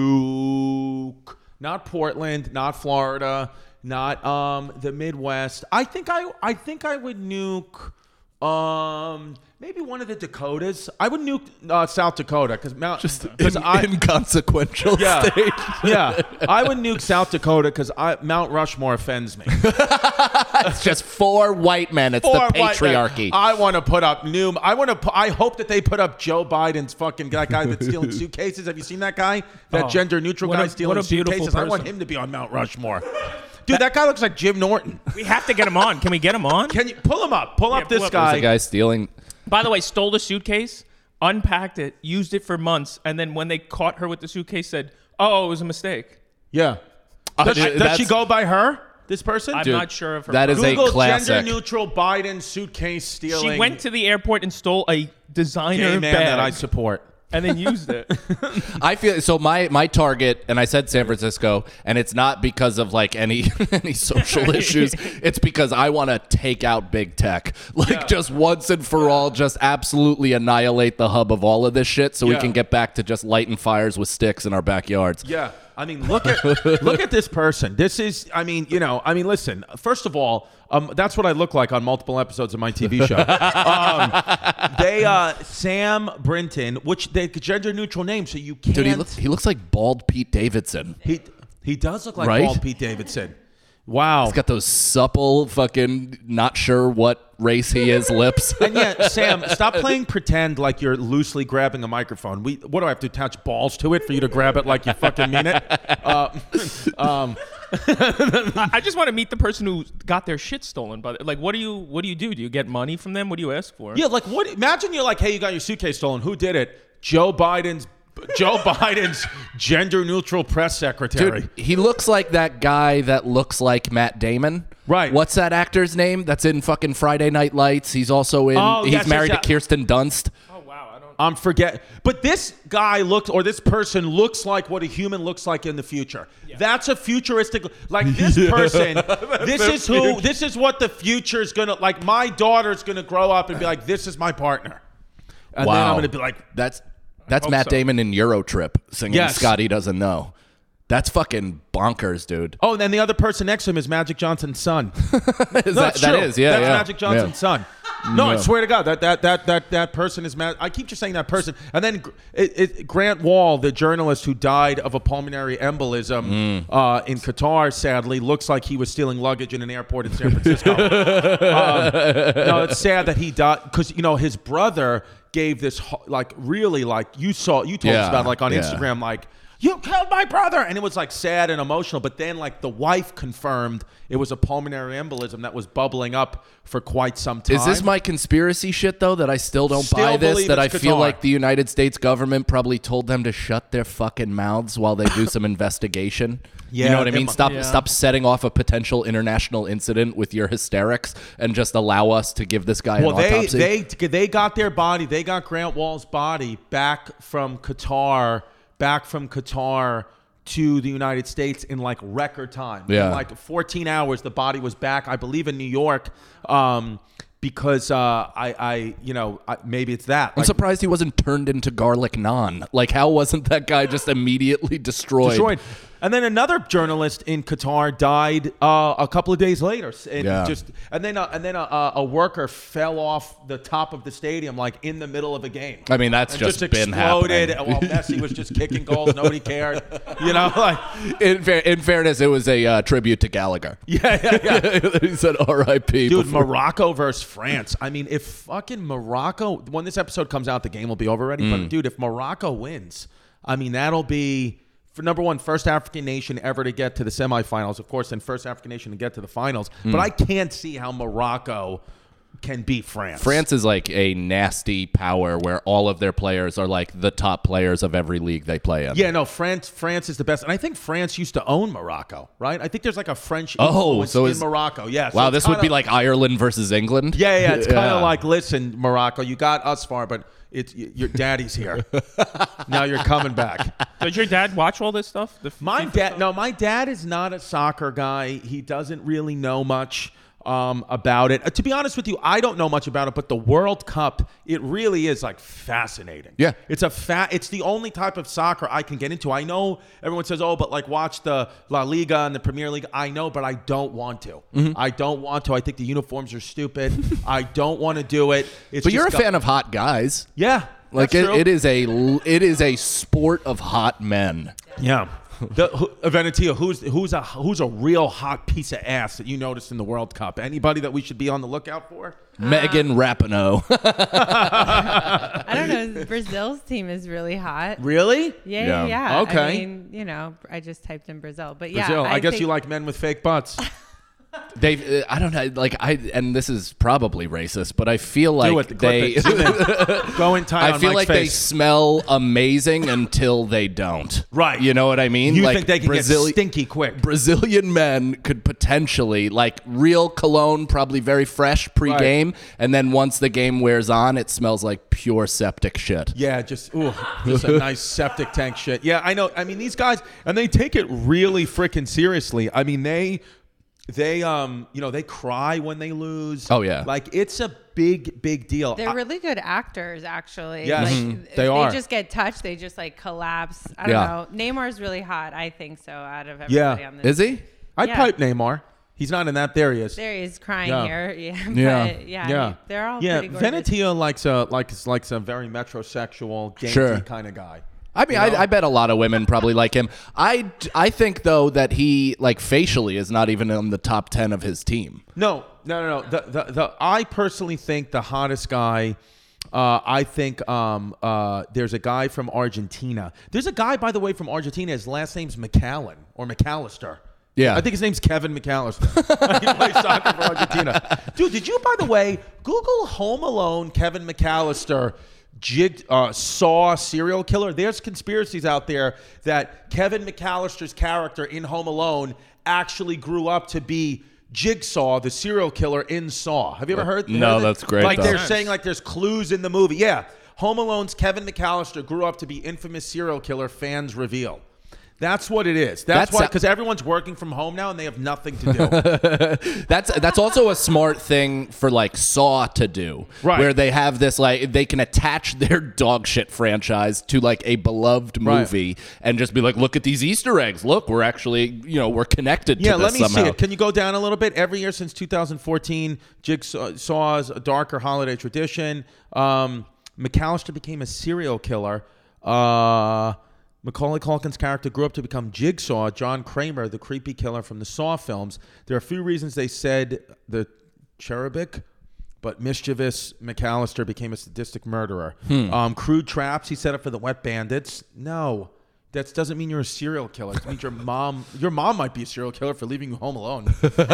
nuke. Not Portland. Not Florida. Not um the Midwest. I think I. I think I would nuke. Um. Maybe one of the Dakotas. I would nuke uh, South Dakota because Mount. Just Because in, I. inconsequential Yeah, state. yeah. I would nuke South Dakota because Mount Rushmore offends me. It's just four white men. It's Or the what- patriarchy. I want to put up new. I want to. pu- I hope that they put up Joe Biden's fucking that guy that's stealing suitcases. Have you seen that guy? That Oh, gender neutral what guy a- stealing what a beautiful suitcases. I want person. him to be on Mount Rushmore. Dude, that guy looks like Jim Norton. We have to get him on. Can we get him on? Can you pull him up? Pull Yeah, up this pull up- guy. the guy stealing. By the way, stole the suitcase. unpacked it, used it for months, and then when they caught her with the suitcase, said, "Oh, it was a mistake." Yeah. Uh, Does, dude, does she that's- go by her? This person? I'm Dude, not sure of her. that is a Google classic. gender neutral Biden suitcase stealing. She went to the airport and stole a designer gay man bag that I support. and then used it. I feel so. My my target, and I said San Francisco, and it's not because of like any any social issues. It's because I want to take out big tech, like Yeah. just once and for all, just absolutely annihilate the hub of all of this shit, so we Yeah. can get back to just lighting fires with sticks in our backyards. Yeah. I mean, look at look at this person. This is, I mean, you know, I mean, listen. First of all, um, that's what I look like on multiple episodes of my T V show. um, they, uh, Sam Brinton, which they gender neutral name, so you can't. Dude, he looks he looks like bald Pete Davidson. He he does look like Right? bald Pete Davidson. Wow. He's got those supple, fucking, not sure what race he is lips. And yeah, Sam, stop playing pretend like you're loosely grabbing a microphone. We, what do I have to attach balls to it for you to grab it like you fucking mean it? Uh, um, I I just want to meet the person who got their shit stolen. But like, what do you what do you do? Do you get money from them? What do you ask for? yeah, like what? Imagine you're like, hey, you got your suitcase stolen. Who did it? Joe Biden's Joe Biden's gender neutral press secretary. Dude, he looks like that guy that looks like Matt Damon. Right. What's that actor's name? That's in fucking Friday Night Lights. He's also in. Oh, he's yes, married yes, to yeah. Kirsten Dunst. Oh wow, I don't. I'm forget, but this guy looks, or this person looks like what a human looks like in the future. That's a futuristic, like this person. This is who. This is what the future's gonna like. My daughter's gonna grow up and be like, this is my partner, and wow. then I'm gonna be like, that's that's hope Matt so. Damon in Eurotrip singing Yes. Scotty Doesn't Know. That's fucking bonkers, dude. oh, and then the other person next to him is Magic Johnson's son. Is No, that, it's that true. is, yeah. That's yeah. Magic Johnson's Yeah. son. No, I Yeah. swear to God, that that that that that person is Matt. I keep just saying that person. And then it, it, Grant Wall, the journalist who died of a pulmonary embolism Mm. uh, in Qatar, sadly, looks like he was stealing luggage in an airport in San Francisco. um, no, it's sad that he died because you know his brother gave this ho- like really like you saw you told us Yeah, about like on yeah. Instagram like. You killed my brother, and it was like sad and emotional. But then, like the wife confirmed it was a pulmonary embolism that was bubbling up for quite some time. Is this my conspiracy shit though that I still don't Still buy this? believe That I it's feel Qatar. like the United States government probably told them to shut their fucking mouths while they do some investigation. You Yeah, know what I it mean? mu- Stop Yeah. stop setting off a potential international incident with your hysterics and just allow us to give this guy Well, an they autopsy. they they got their body. They got Grant Wall's body back from Qatar, back from Qatar to the United States in like record time. Yeah. In like fourteen hours, the body was back. I believe in New York, um, because uh, I, I, you know, I, maybe it's that. I'm Like, surprised he wasn't turned into garlic naan. Like, how wasn't that guy just immediately destroyed? destroyed. And then another journalist in Qatar died uh, a couple of days later. And Yeah. just and then uh, and then a, a worker fell off the top of the stadium like in the middle of a game. I mean, that's and just, just, been exploded happening. while Messi was just kicking goals. Nobody cared. You know, like In, fair, in fairness, it was a uh, tribute to Gallagher. yeah, yeah, yeah. He said R I P Dude, before- Morocco versus France. I mean, if fucking Morocco, when this episode comes out, the game will be over already. Mm. But dude, if Morocco wins, I mean, that'll be for number one, first African nation ever to get to the semifinals, of course, and first African nation to get to the finals. Mm. But I can't see how Morocco can beat France. France is like a nasty power where all of their players are like the top players of every league they play in. Yeah, no, France. France is the best, and I think France used to own Morocco, right? I think there's like a French Oh, influence so in is- Morocco. Yeah. so Wow, it's this would be kinda- like Ireland versus England. Yeah, yeah. It's kind of Yeah. like, listen, Morocco, you got us far, but it's y- your daddy's here. Now you're coming back. Does your dad watch all this stuff? The My FIFA dad, stuff? no, my dad is not a soccer guy. He doesn't really know much um, about it. Uh, to be honest with you, I don't know much about it, but the World Cup, it really is like fascinating. Yeah. It's a fat. It's the only type of soccer I can get into. I know everyone says, "Oh, but like watch the La Liga and the Premier League." I know, but I don't want to. Mm-hmm. I don't want to. I think the uniforms are stupid. I don't want to do it. It's But you're a just go- fan of hot guys. Yeah. Like that's it, true. it is a it is a sport of hot men. Yeah. The, who, Venetia, who's who's a who's a real hot piece of ass that you noticed in the World Cup? Anybody that we should be on the lookout for? Megan Rapinoe. I don't know. Brazil's team is really hot. Really? Yeah, Yeah. yeah. yeah. Okay. I mean, you know, I just typed in Brazil, but yeah. Brazil. I, guess think- you like men with fake butts. They, I don't know, like I, and this is probably racist, but I feel like Do it, clip they, it, zoom in. Go in tight I on feel Mike's like they face. smell amazing until they don't. Right. You know what I mean? You like think they can Brazili- get stinky quick? Brazilian men could potentially, like real cologne, probably very fresh pre-game, and then once the game wears on, it smells like pure septic shit. Yeah, just ooh, just a nice septic tank shit. Yeah, I know. I mean, these guys, and they take it really freaking seriously. I mean, they, they, um, you know, they cry when they lose. Oh, yeah. like it's a big, big deal. They're I- really good actors, actually. Yes, like, Mhm. if they are. just get touched. They just like collapse. I don't Yeah. know. Neymar's really hot. I think so. Out of Yeah. everybody on this, Is he? I'd yeah. pipe Neymar. He's not in that. There he is. there he is crying Yeah. here. Yeah, Yeah. but yeah, Yeah, they're all yeah. pretty gorgeous. Venetia likes a likes likes a very metrosexual, dainty Sure. kind of guy. I mean, I, I bet a lot of women probably like him. I, I think though that he like facially is not even in the top ten of his team. No, no, no, no. The, the, the, I personally think the hottest guy. Uh, I think um, uh, there's a guy from Argentina. There's a guy, by the way, from Argentina. His last name's McAllen or McAllister. Yeah. I think his name's Kevin McAllister. He plays soccer for Argentina. Dude, did you, by the way, Google Home Alone Kevin McAllister jig, uh, Saw serial killer? There's conspiracies out there that Kevin McAllister's character in Home Alone actually grew up to be Jigsaw, the serial killer in Saw. Have you ever heard? No, heard that? that's great, Like though. they're Nice. saying, like there's clues in the movie. Yeah, Home Alone's Kevin McAllister grew up to be infamous serial killer. Fans reveal. That's what it is. That's, That's why, a- because everyone's working from home now and they have nothing to do. That's that's also a smart thing for like Saw to do, Right. where they have this like they can attach their dog shit franchise to like a beloved Right. movie and just be like, look at these Easter eggs. Look, we're actually you know we're connected Yeah, to this let me somehow. see it. Can you go down a little bit? Every year since two thousand fourteen, Jigsaw's a darker holiday tradition. Um, McAllister became a serial killer. Uh, Macaulay Culkin's character grew up to become Jigsaw, John Kramer, the creepy killer from the Saw films. There are a few reasons they said the cherubic, but mischievous McAllister became a sadistic murderer. Um, crude traps he set up for the Wet Bandits. No. That doesn't mean you're a serial killer. It means your mom, your mom might be a serial killer for leaving you home alone.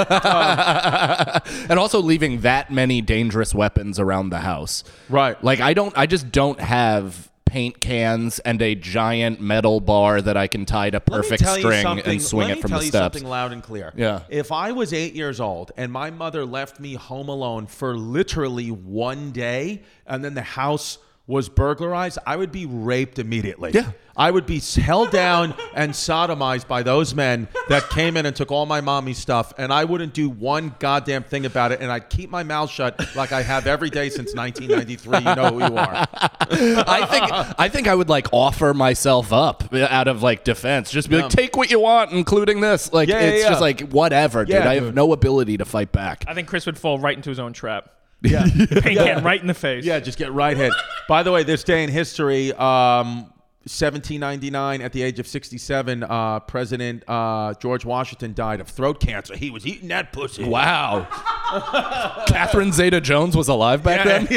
And also leaving that many dangerous weapons around the house. Right. Like I don't I just don't have paint cans and a giant metal bar that I can tie to perfect Let me tell you string something- and swing let it from me tell the you steps. something loud and clear. Yeah. If I was eight years old and my mother left me home alone for literally one day, and then the house was burglarized, I would be raped immediately. Yeah. I would be held down and sodomized by those men that came in and took all my mommy's stuff, and I wouldn't do one goddamn thing about it, and I'd keep my mouth shut like I have every day since nineteen ninety-three. You know who you are. I think I think I would like offer myself up out of like defense. Just be like, take what you want, including this. Like Yeah, yeah, it's yeah. just like whatever, dude. Yeah, I have dude. no ability to fight back. I think Chris would fall right into his own trap. Yeah. Paint can right in the face. Yeah, just get right hit. By the way, this day in history, um, seventeen ninety-nine, at the age of sixty-seven, uh, President uh, George Washington died of throat cancer. He was eating that pussy. Wow. Catherine Zeta-Jones was alive back then?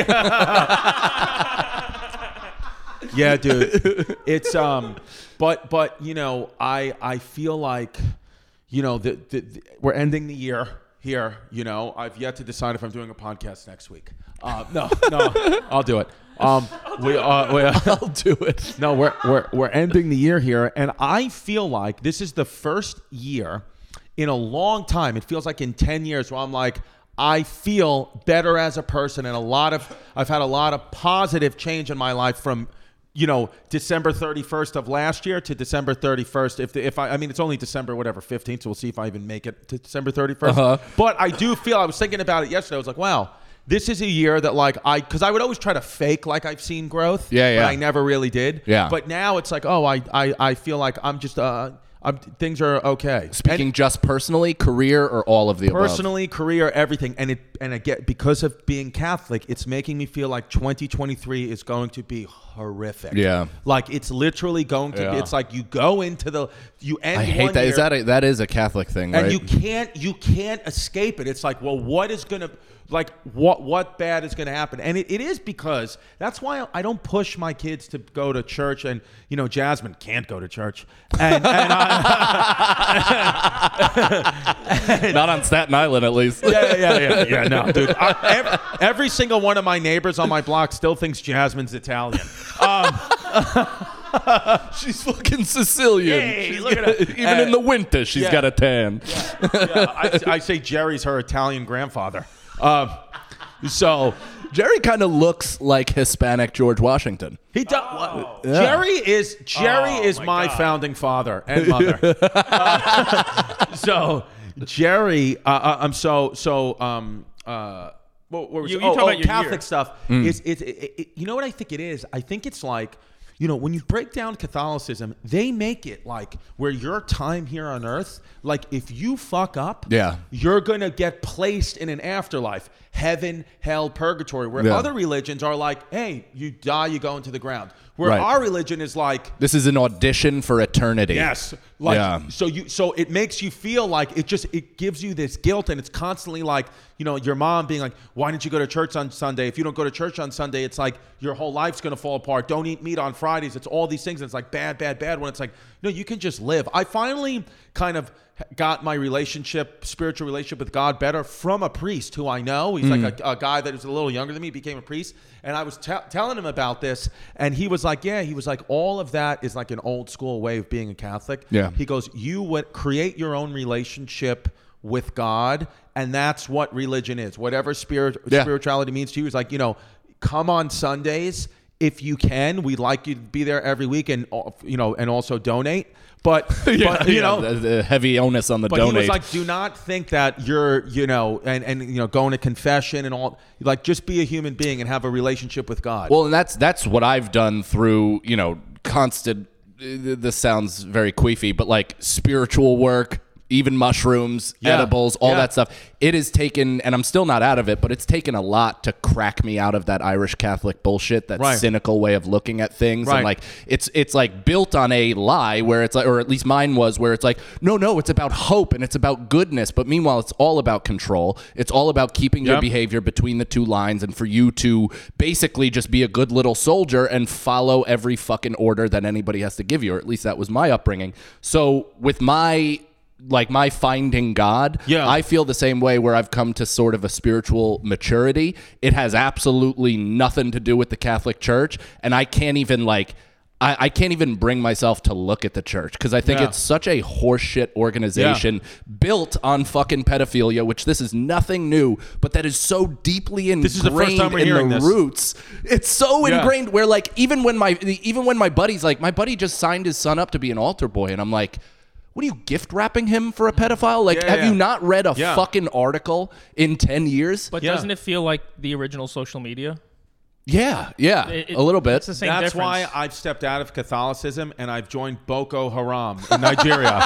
Yeah, dude. It's um, but but you know, I I feel like, you know, the, the, the we're ending the year here. You know, I've yet to decide if I'm doing a podcast next week. Uh, no, no, I'll do it. Um, we uh, we, I'll do it. No, we're we're we're ending the year here, and I feel like this is the first year in a long time. It feels like in ten years where I'm like, I feel better as a person, and a lot of I've had a lot of positive change in my life from, you know, December thirty-first of last year to December thirty-first. If the, if I I mean it's only December whatever fifteenth, so we'll see if I even make it to December thirty-first. Uh-huh. But I do feel I was thinking about it yesterday. I was like, wow. This is a year that like I, because I would always try to fake like I've seen growth. Yeah, yeah. But I never really did. Yeah. But now it's like, oh, I, I, I feel like I'm just, uh, I'm, things are okay. Speaking And just personally, career, or all of the above? personally, career, everything, and it, and again, because of being Catholic, it's making me feel like twenty twenty-three is going to be horrific. Yeah. Like it's literally going to. Yeah. be It's like you go into the, you end. I hate one that. year, Is that a, that is a Catholic thing, and right? you can't you can't escape it. It's like, well, what is gonna like what what bad is going to happen? And it, it is because that's why I don't push my kids to go to church. And you know, Jasmine can't go to church, and, and I, Not on Staten Island, at least. yeah, yeah, yeah, yeah. No, dude. I, every, every single one of my neighbors on my block still thinks Jasmine's Italian. Um, She's fucking Sicilian. Hey, She's look at got- her. Even Uh, in the winter, she's yeah. got a tan. yeah, I, I say Jerry's her Italian grandfather. Um, so Jerry kind of looks like Hispanic George Washington. he does. Jerry is Jerry Oh, is my my God. founding father and mother. Uh, so Jerry, uh, uh, I'm so so. Um, uh, what, what was You- it? you oh, talk oh, about your Catholic year. stuff. Is it, it, it, you know what I think it is? I think it's like. You know, when you break down Catholicism, they make it like where your time here on earth, like if you fuck up, Yeah. you're going to get placed in an afterlife, heaven, hell, purgatory, where Yeah. other religions are like, hey, you die, you go into the ground. Where Right. our religion is like, This is an audition for eternity. yes, like Yeah. so you so it makes you feel like it just it gives you this guilt, and it's constantly like, you know, your mom being like, why didn't you go to church on Sunday? If you don't go to church on Sunday, it's like your whole life's gonna fall apart. Don't eat meat on Fridays. It's all these things, and it's like bad, bad, bad. When it's like, no, you can just live. I finally kind of got my relationship, spiritual relationship with God better from a priest who I know. He's Mm. like a, a guy that was a little younger than me, became a priest. And I was te- telling him about this, and he was like, yeah, he was like, all of that is like an old school way of being a Catholic. Yeah. He goes, you would create your own relationship with God, and that's what religion is. Whatever spirit Yeah. spirituality means to you is like, you know, come on Sundays if you can. We'd like you to be there every week, and uh, you know, and also donate. But, Yeah, but you yeah, know, the, the heavy onus on the but donate. he was like, do not think that you're, you know, and, and you know, going to confession and all. Like, just be a human being and have a relationship with God. Well, and that's that's what I've done through, you know, constant. This sounds very queefy, but like spiritual work, even mushrooms, Yeah. edibles, all Yeah. that stuff. It has taken, and I'm still not out of it, but it's taken a lot to crack me out of that Irish Catholic bullshit, that Right. cynical way of looking at things. Right. And like, it's it's like built on a lie where it's like, or at least mine was, where it's like, no, no, it's about hope and it's about goodness. But meanwhile, it's all about control. It's all about keeping your Yep. behavior between the two lines, and for you to basically just be a good little soldier and follow every fucking order that anybody has to give you, or at least that was my upbringing. So with my like my finding God, Yeah. I feel the same way, where I've come to sort of a spiritual maturity. It has absolutely nothing to do with the Catholic Church, and I can't even like I, I can't even bring myself to look at the church, because I think Yeah. it's such a horseshit organization built on fucking pedophilia, which this is nothing new, but that is so deeply ingrained This is the first time we're in hearing the this. roots. It's so Yeah. ingrained where like even when my even when my buddy's like, my buddy just signed his son up to be an altar boy, and I'm like, what are you, gift wrapping him for a pedophile? Like, Yeah, have yeah. you not read a Yeah. fucking article in ten years? But Yeah. doesn't it feel like the original social media? yeah, yeah, It- it- a little bit. It's the same That's difference. why I've stepped out of Catholicism and I've joined Boko Haram in Nigeria.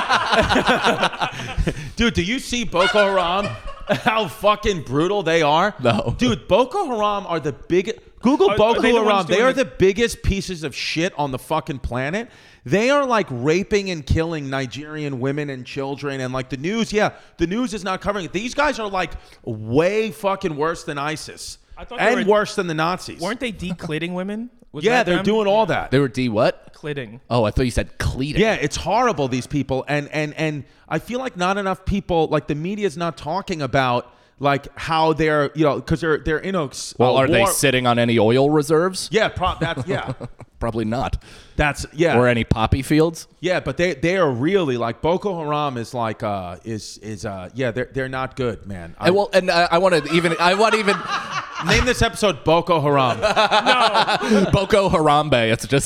Dude, do you see Boko Haram? How fucking brutal they are? No. Dude, Boko Haram are the big. Google Are- are Boko they the ones Haram. They doing are the- the biggest pieces of shit on the fucking planet. They are like raping and killing Nigerian women and children, and like the news, yeah, the news is not covering it. These guys are like way fucking worse than ISIS. I thought they And were- worse than the Nazis. Weren't they declidding women? Was yeah, that they're them? doing all that. They were D what? Clitting. Oh, I thought you said cleating. Yeah, it's horrible, these people, and and and I feel like not enough people, like the media's not talking about like how they're, you know, because they're they're in a s- Well, a are they war- sitting on any oil reserves? Yeah, pro- that's yeah, Probably not. that's yeah, Or any poppy fields? yeah, but they they are really like Boko Haram is like uh is is uh yeah they're they're not good, man. I, And well, and I, I want to even I want to even name this episode Boko Haram. Boko Harambe. It's just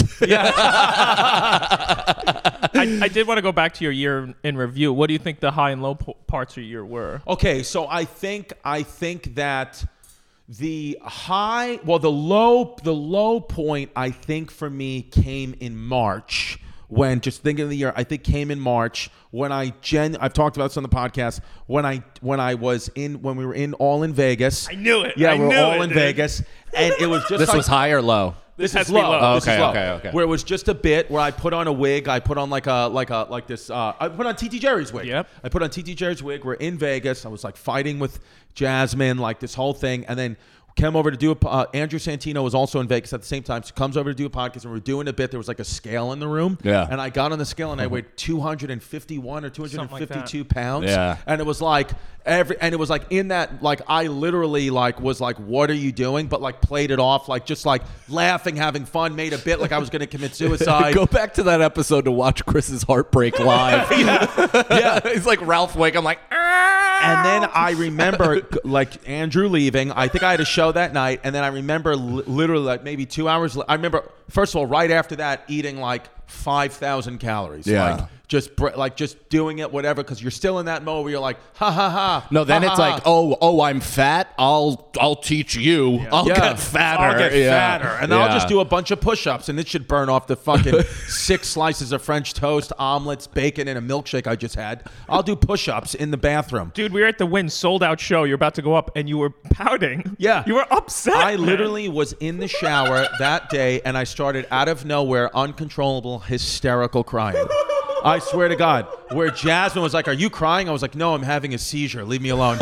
I, I did want to go back to your year in review. What do you think the high and low po- parts of your year were? Okay, so I think I think that the high, well, the low, the low point I think for me came in March. When just thinking of the year, I think came in March when I gen. I've talked about this on the podcast. When I when I was in when we were in all in Vegas. I knew it. Yeah, I we we're knew all it, in dude. Vegas, and it was just this like, was high or low? This, has is to be low. low. This Okay, is low. okay, okay. Where it was just a bit where I put on a wig. I put on like a like a like this. Uh, I put on T T Jerry's wig. Yep. I put on T T Jerry's wig. We're in Vegas. I was like fighting with Jasmine, like this whole thing, and then came over to do a. Uh, Andrew Santino was also in Vegas at the same time. So comes over to do a podcast, and we we're doing a bit. There was like a scale in the room. Yeah. And I got on the scale, and I weighed two hundred fifty-one or two hundred fifty-two like that. pounds. Yeah. And it was like every, and it was like in that, like I literally like was like, "What are you doing?" But like played it off, like just like laughing, having fun, made a bit like I was going to commit suicide. Go back to that episode to watch Chris's heartbreak live. yeah. yeah. It's like Ralph Wick. I'm like, "Ah." And then I remember like Andrew leaving. I think I had a show that night, and then I remember li- literally like maybe two hours. I remember first of all, right after that, eating like five thousand calories. Yeah. Like, just br- like just doing it, whatever, because you're still in that mode where you're like, ha ha ha. No, then ha, it's ha, like, ha. oh, oh, I'm fat. I'll, I'll teach you. I'll Yeah. get fatter. I'll get Yeah. fatter, and then I'll Yeah. just do a bunch of push-ups, and it should burn off the fucking six slices of French toast, omelets, bacon, and a milkshake I just had. I'll do push-ups in the bathroom. Dude, we were at the Win sold out show. You're about to go up, and you were pouting. Yeah. You were upset. I man. literally was in the shower that day, and I started out of nowhere, uncontrollable, hysterical crying. I swear to God, where Jasmine was like, "Are you crying?" I was like, "No, I'm having a seizure. Leave me alone."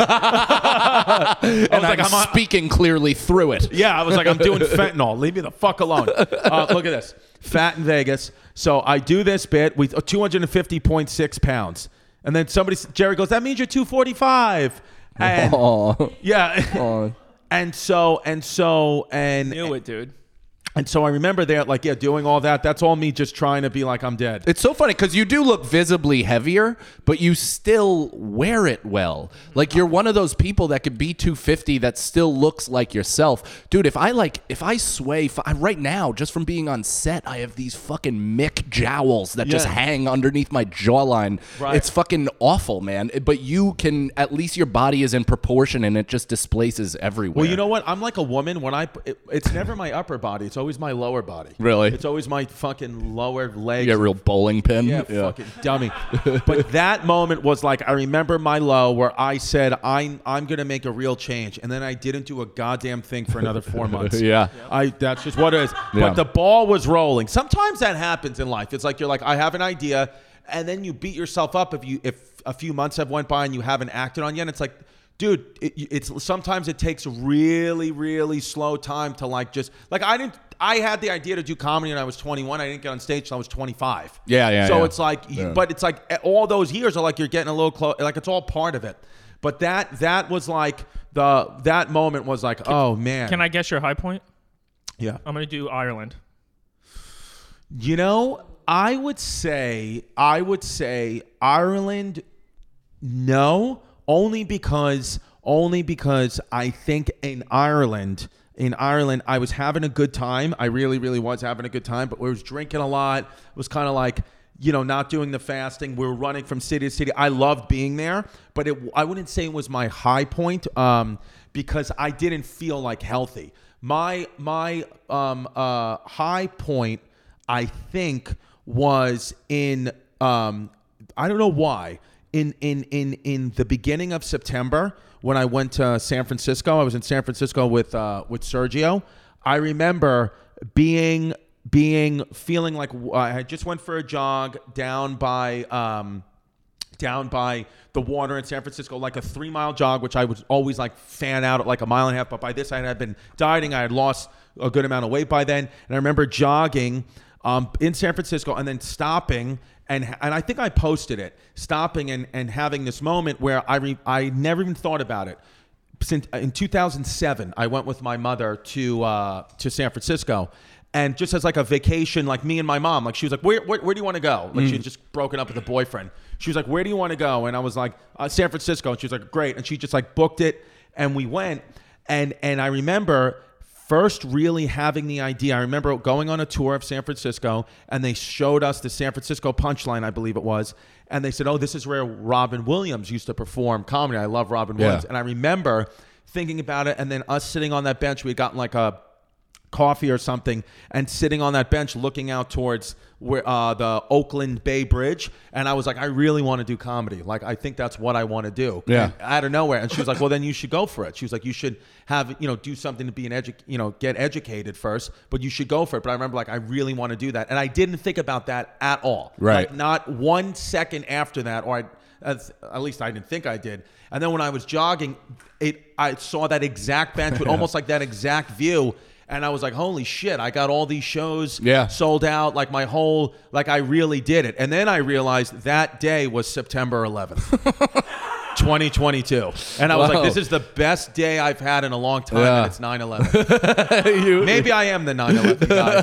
I was And like, I'm, "I'm on- speaking clearly through it. Yeah, I was like, I'm doing fentanyl. Leave me the fuck alone. Uh, look at this. Fat in Vegas. So I do this bit with two hundred fifty point six pounds. And then somebody, Jerry goes, that means you're two forty-five. And Aw. yeah. Aw. And so, and so, and, Knew it, dude. and so I remember there, like, yeah, doing all that. That's all me just trying to be like, I'm dead. It's so funny because you do look visibly heavier, but you still wear it well. Like you're one of those people that could be two fifty that still looks like yourself. Dude, if I like, if I sway, if I, right now, just from being on set, I have these fucking Mick jowls that just Yeah. hang underneath my jawline. Right. It's fucking awful, man. But you can, at least your body is in proportion and it just displaces everywhere. Well, you know what? I'm like a woman. When I, it, it's never my upper body. It's always my lower body. Really? It's always my fucking lower legs. You get a real bowling pin. Yeah, fucking dummy. But that moment was like, I remember my low where I said, I'm, I'm going to make a real change. And then I didn't do a goddamn thing for another four months. Yeah. I, that's just what it is. Yeah. But the ball was rolling. Sometimes that happens in life. It's like, you're like, I have an idea. And then you beat yourself up if you, if a few months have went by and you haven't acted on yet. And it's like, dude, it, it's sometimes it takes really, really slow time to like just like I didn't. I had the idea to do comedy when I was twenty-one. I didn't get on stage until I was twenty-five. Yeah, yeah, So yeah. it's like, Yeah. but it's like all those years are like you're getting a little close. Like it's all part of it. But that that was like the that moment was like, oh man. Can I guess your high point? Yeah. I'm gonna do Ireland. You know, I would say I would say Ireland. No, only because only because I think in Ireland, in Ireland, I was having a good time. I really, really was having a good time, but we was drinking a lot. It was kind of like, you know, not doing the fasting. We were running from city to city. I loved being there, but it, I wouldn't say it was my high point um, because I didn't feel like healthy. My my um, uh, high point, I think, was in um, I don't know why. In, in in in the beginning of September, when I went to San Francisco, I was in San Francisco with uh, with Sergio. I remember being being feeling like I had just went for a jog down by um, down by the water in San Francisco, like a three mile jog, which I would always like fan out at like a mile and a half. But by this, I had been dieting. I had lost a good amount of weight by then, and I remember jogging um, in San Francisco and then stopping. And and I think I posted it, stopping and, and having this moment where I re, I never even thought about it. Since in two thousand seven, I went with my mother to uh, to San Francisco, and just as like a vacation, like me and my mom, like she was like, where where, where do you want to go? Like she had just broken up with a boyfriend. She was like, where do you want to go? And I was like, uh, San Francisco. And she was like, great. And she just like booked it, and we went. And and I remember first really having the idea. I remember going on a tour of San Francisco, and they showed us the San Francisco Punchline, I believe it was. And they said, oh, this is where Robin Williams used to perform comedy. I love Robin Yeah. Williams. And I remember thinking about it, and then us sitting on that bench, we had gotten like a coffee or something and sitting on that bench looking out towards where uh, the Oakland Bay Bridge. And I was like, I really want to do comedy. Like, I think that's what I want to do. Yeah. And out of nowhere. And she was like, well, then you should go for it. She was like, you should have, you know, do something to be an edu- you know, get educated first, but you should go for it. But I remember like, I really want to do that. And I didn't think about that at all. Right. Like, not one second after that, or I, as, at least I didn't think I did. And then when I was jogging, it, I saw that exact bench with almost like that exact view. And I was like, holy shit, I got all these shows Yeah. sold out. Like my whole, like I really did it. And then I realized that day was September eleventh, twenty twenty-two. And I was Wow. like, this is the best day I've had in a long time. Yeah. And it's nine eleven. Maybe I am the nine eleven guy.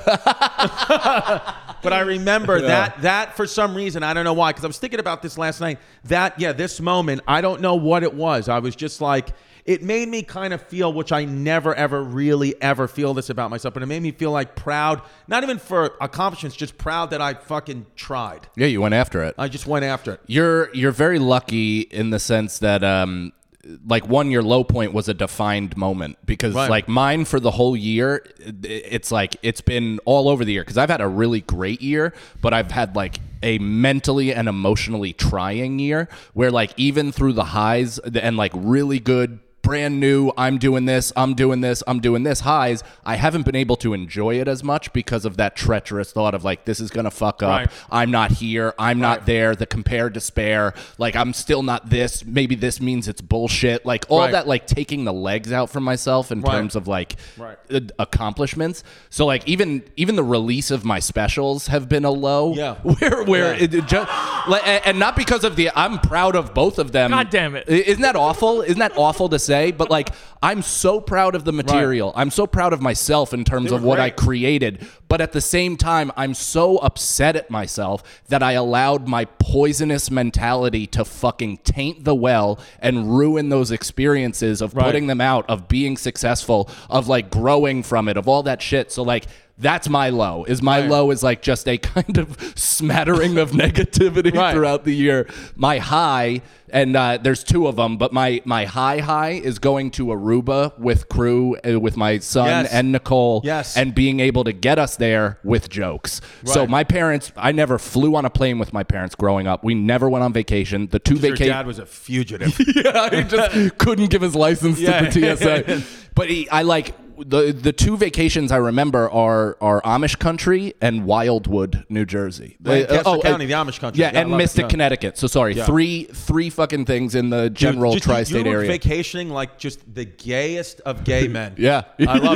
But I remember Yeah. that, that for some reason, I don't know why, because I was thinking about this last night, that, yeah, this moment, I don't know what it was. I was just like, it made me kind of feel, which I never, ever really ever feel this about myself, but it made me feel like proud, not even for accomplishments, just proud that I fucking tried. Yeah, you went after it. I just went after it. You're you're very lucky in the sense that um like one, your low point was a defined moment because Right. like mine for the whole year, it- it's like it's been all over the year because I've had a really great year, but I've had like a mentally and emotionally trying year where like even through the highs and like really good brand new, I'm doing this, I'm doing this, I'm doing this highs, I haven't been able to enjoy it as much because of that treacherous thought of like, this is going to fuck up. Right. I'm not here. I'm not there. The compare despair. Like, I'm still not this. Maybe this means it's bullshit. Like, all Right. that, like, taking the legs out from myself in Right. terms of, like, Right. uh, accomplishments. So, like, even even the release of my specials have been a low. Yeah. Where, where Yeah. it, it just, like, and and not because of the, I'm proud of both of them. God damn it. I- Isn't that awful? Isn't that awful to say? But, like, I'm so proud of the material. I'm so proud of myself in terms They of were what I great. created. But at the same time, I'm so upset at myself that I allowed my poisonous mentality to fucking taint the well and ruin those experiences of Right. putting them out, of being successful, of like growing from it, of all that shit. So like, that's my low. Is my Right. low is like just a kind of smattering of negativity Right. throughout the year. My high, and uh, there's two of them, but my my high high is going to Aruba with crew, uh, with my son Yes. and Nicole, Yes. and being able to get us there with jokes. So Right. my parents, I never flew on a plane with my parents growing up. We never went on vacation. The two Your vacations. dad was a fugitive. Yeah, he just couldn't give his license Yeah. to the T S A. But he, I like the the two vacations I remember are are Amish country and Wildwood, New Jersey. Right, Uh, Lancaster County, the Amish country. Yeah, Yeah, I and love it, Mystic, yeah. Connecticut. So sorry, Yeah. three three fucking things in the general Dude, just tri-state you were area. vacationing like just the gayest of gay men. Yeah. I love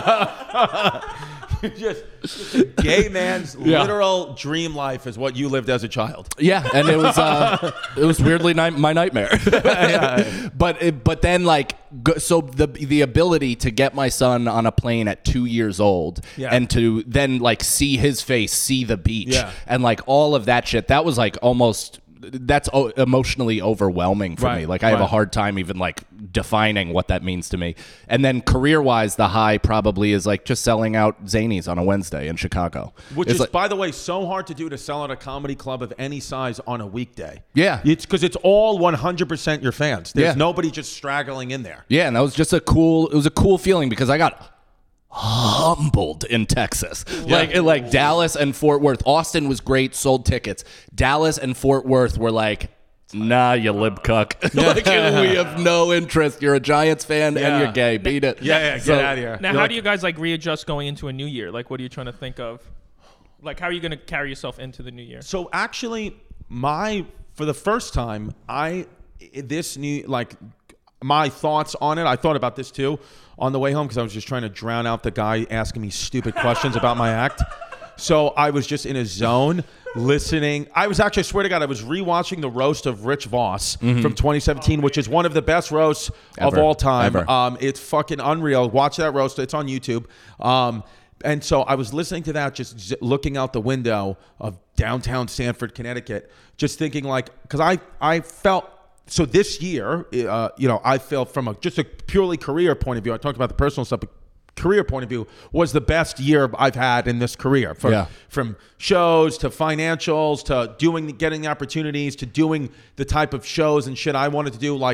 it. just, just a gay man's Yeah. literal dream life is what you lived as a child. Yeah, and it was uh, it was weirdly ni- my nightmare. But it, but then like go, so the the ability to get my son on a plane at two years old Yeah. and to then like see his face, see the beach, Yeah. and like all of that shit. That was like almost. That's o- emotionally overwhelming for me. Right, Like I have a right. hard time even like defining what that means to me. And then career-wise, the high probably is like just selling out Zanies on a Wednesday in Chicago. Which It's is, like- by the way, so hard to do to sell at a comedy club of any size on a weekday. Yeah. It's because it's all one hundred percent your fans. There's Yeah. nobody just straggling in there. Yeah, and that was just a cool. It was a cool feeling because I got humbled in Texas. Like like Dallas and Fort Worth. Austin was great, sold tickets. Dallas and Fort Worth were like, nah, you lib cuck. Like, we have no interest. You're a Giants fan Yeah. and you're gay. Beat it. Yeah, yeah, get So- out of here. Now, You're how like- do you guys like readjust going into a new year? Like, what are you trying to think of? Like, how are you going to carry yourself into the new year? So actually, my for the first time, I this new like my thoughts on it. I thought about this too on the way home because I was just trying to drown out the guy asking me stupid questions about my act. So I was just in a zone listening. I was actually, I swear to God, I was rewatching the roast of Rich Voss from twenty seventeen, which is one of the best roasts of Ever. all time. Ever. Um, it's fucking unreal. Watch that roast. It's on YouTube. Um, and so I was listening to that, just z- looking out the window of downtown Stamford, Connecticut, just thinking like, because I, I felt, so this year, uh, you know, I felt from a just a purely career point of view, I talked about the personal stuff, but career point of view was the best year I've had in this career. From, Yeah. from shows to financials to doing, getting the opportunities to doing the type of shows and shit I wanted to do. Like,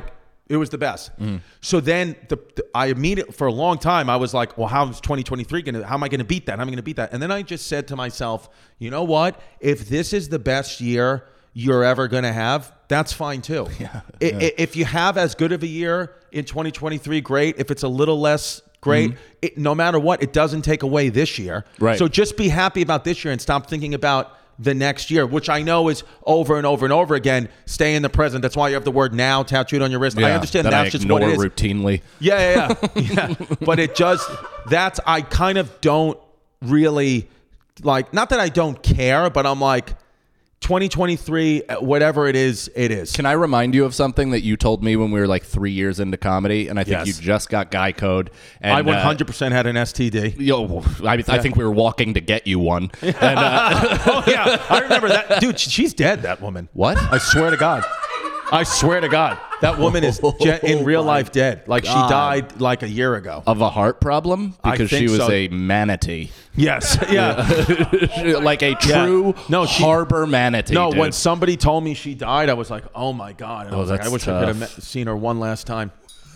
It was the best. Mm. So then the, the I immediately, for a long time, I was like, well, how's twenty twenty-three going to, how am I going to beat that? How am I going to beat that? And then I just said to myself, you know what? If this is the best year you're ever going to have, that's fine too. Yeah, I, yeah. If you have as good of a year in twenty twenty-three, great. If it's a little less, great. Mm-hmm. It, no matter what, it doesn't take away this year. Right. So just be happy about this year and stop thinking about the next year, which I know is over and over and over again. Stay in the present. That's why you have the word now tattooed on your wrist. Yeah, I understand that that's I just what it is. Routinely. Yeah, yeah, yeah. yeah. But it just, that's, I kind of don't really, like, not that I don't care, but I'm like, twenty twenty-three, whatever it is, it is. Can I remind you of something that you told me when we were like three years into comedy, and I think Yes. you just got Guy Code. And, I one hundred percent uh, had an S T D. Yo, I, I yeah. think we were walking to get you one. And, uh, oh yeah, I remember that, dude. She's dead. That woman. What? I swear to God. I swear to God, that woman is je- in real life dead. Like God. She died like a year ago of a heart problem because she was so. a manatee. Yes, yeah, like a true yeah. no, she, harbor manatee. No, dude. When somebody told me she died, I was like, oh my God. And oh, I was like, I wish tough. I could have met, seen her one last time.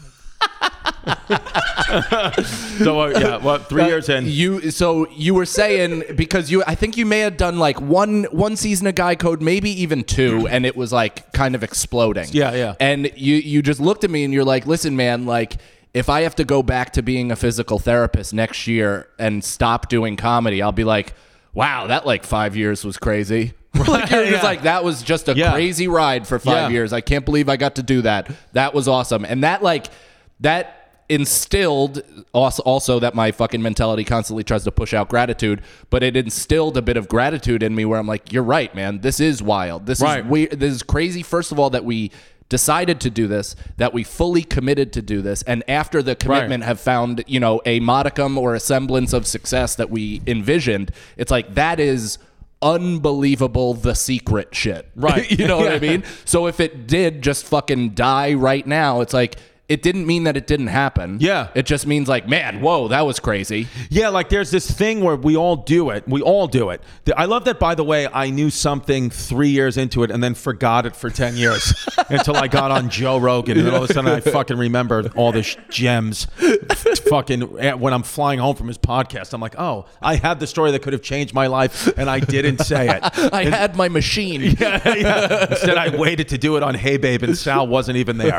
so uh, yeah, well, three uh, years in. You so you were saying because you I think you may have done like one one season of Guy Code, maybe even two, and it was like kind of exploding. Yeah, yeah. And you you just looked at me and you're like, listen, man, like if I have to go back to being a physical therapist next year and stop doing comedy, I'll be like, wow, that like five years was crazy. Like you're just yeah. like, that was just a yeah. crazy ride for five yeah. years. I can't believe I got to do that. That was awesome. And that like that instilled also, also that my fucking mentality constantly tries to push out gratitude, but it instilled a bit of gratitude in me where I'm like, you're right, man. This is wild. This right. is weird. This is crazy. First of all, that we decided to do this, that we fully committed to do this, and after the commitment right. have found, you know, a modicum or a semblance of success that we envisioned, it's like that is unbelievable, the secret shit. Right. You know what I mean? So if it did just fucking die right now, it's like, it didn't mean that it didn't happen. Yeah. It just means like, man, whoa, that was crazy. Yeah, like there's this thing where we all do it. We all do it. I love that, by the way, I knew something three years into it and then forgot it for ten years until I got on Joe Rogan. And then all of a sudden I fucking remember all the sh- gems. Fucking when I'm flying home from his podcast, I'm like, oh, I had the story that could have changed my life and I didn't say it. I and, had my machine. Yeah, yeah. Instead I waited to do it on Hey Babe and Sal wasn't even there.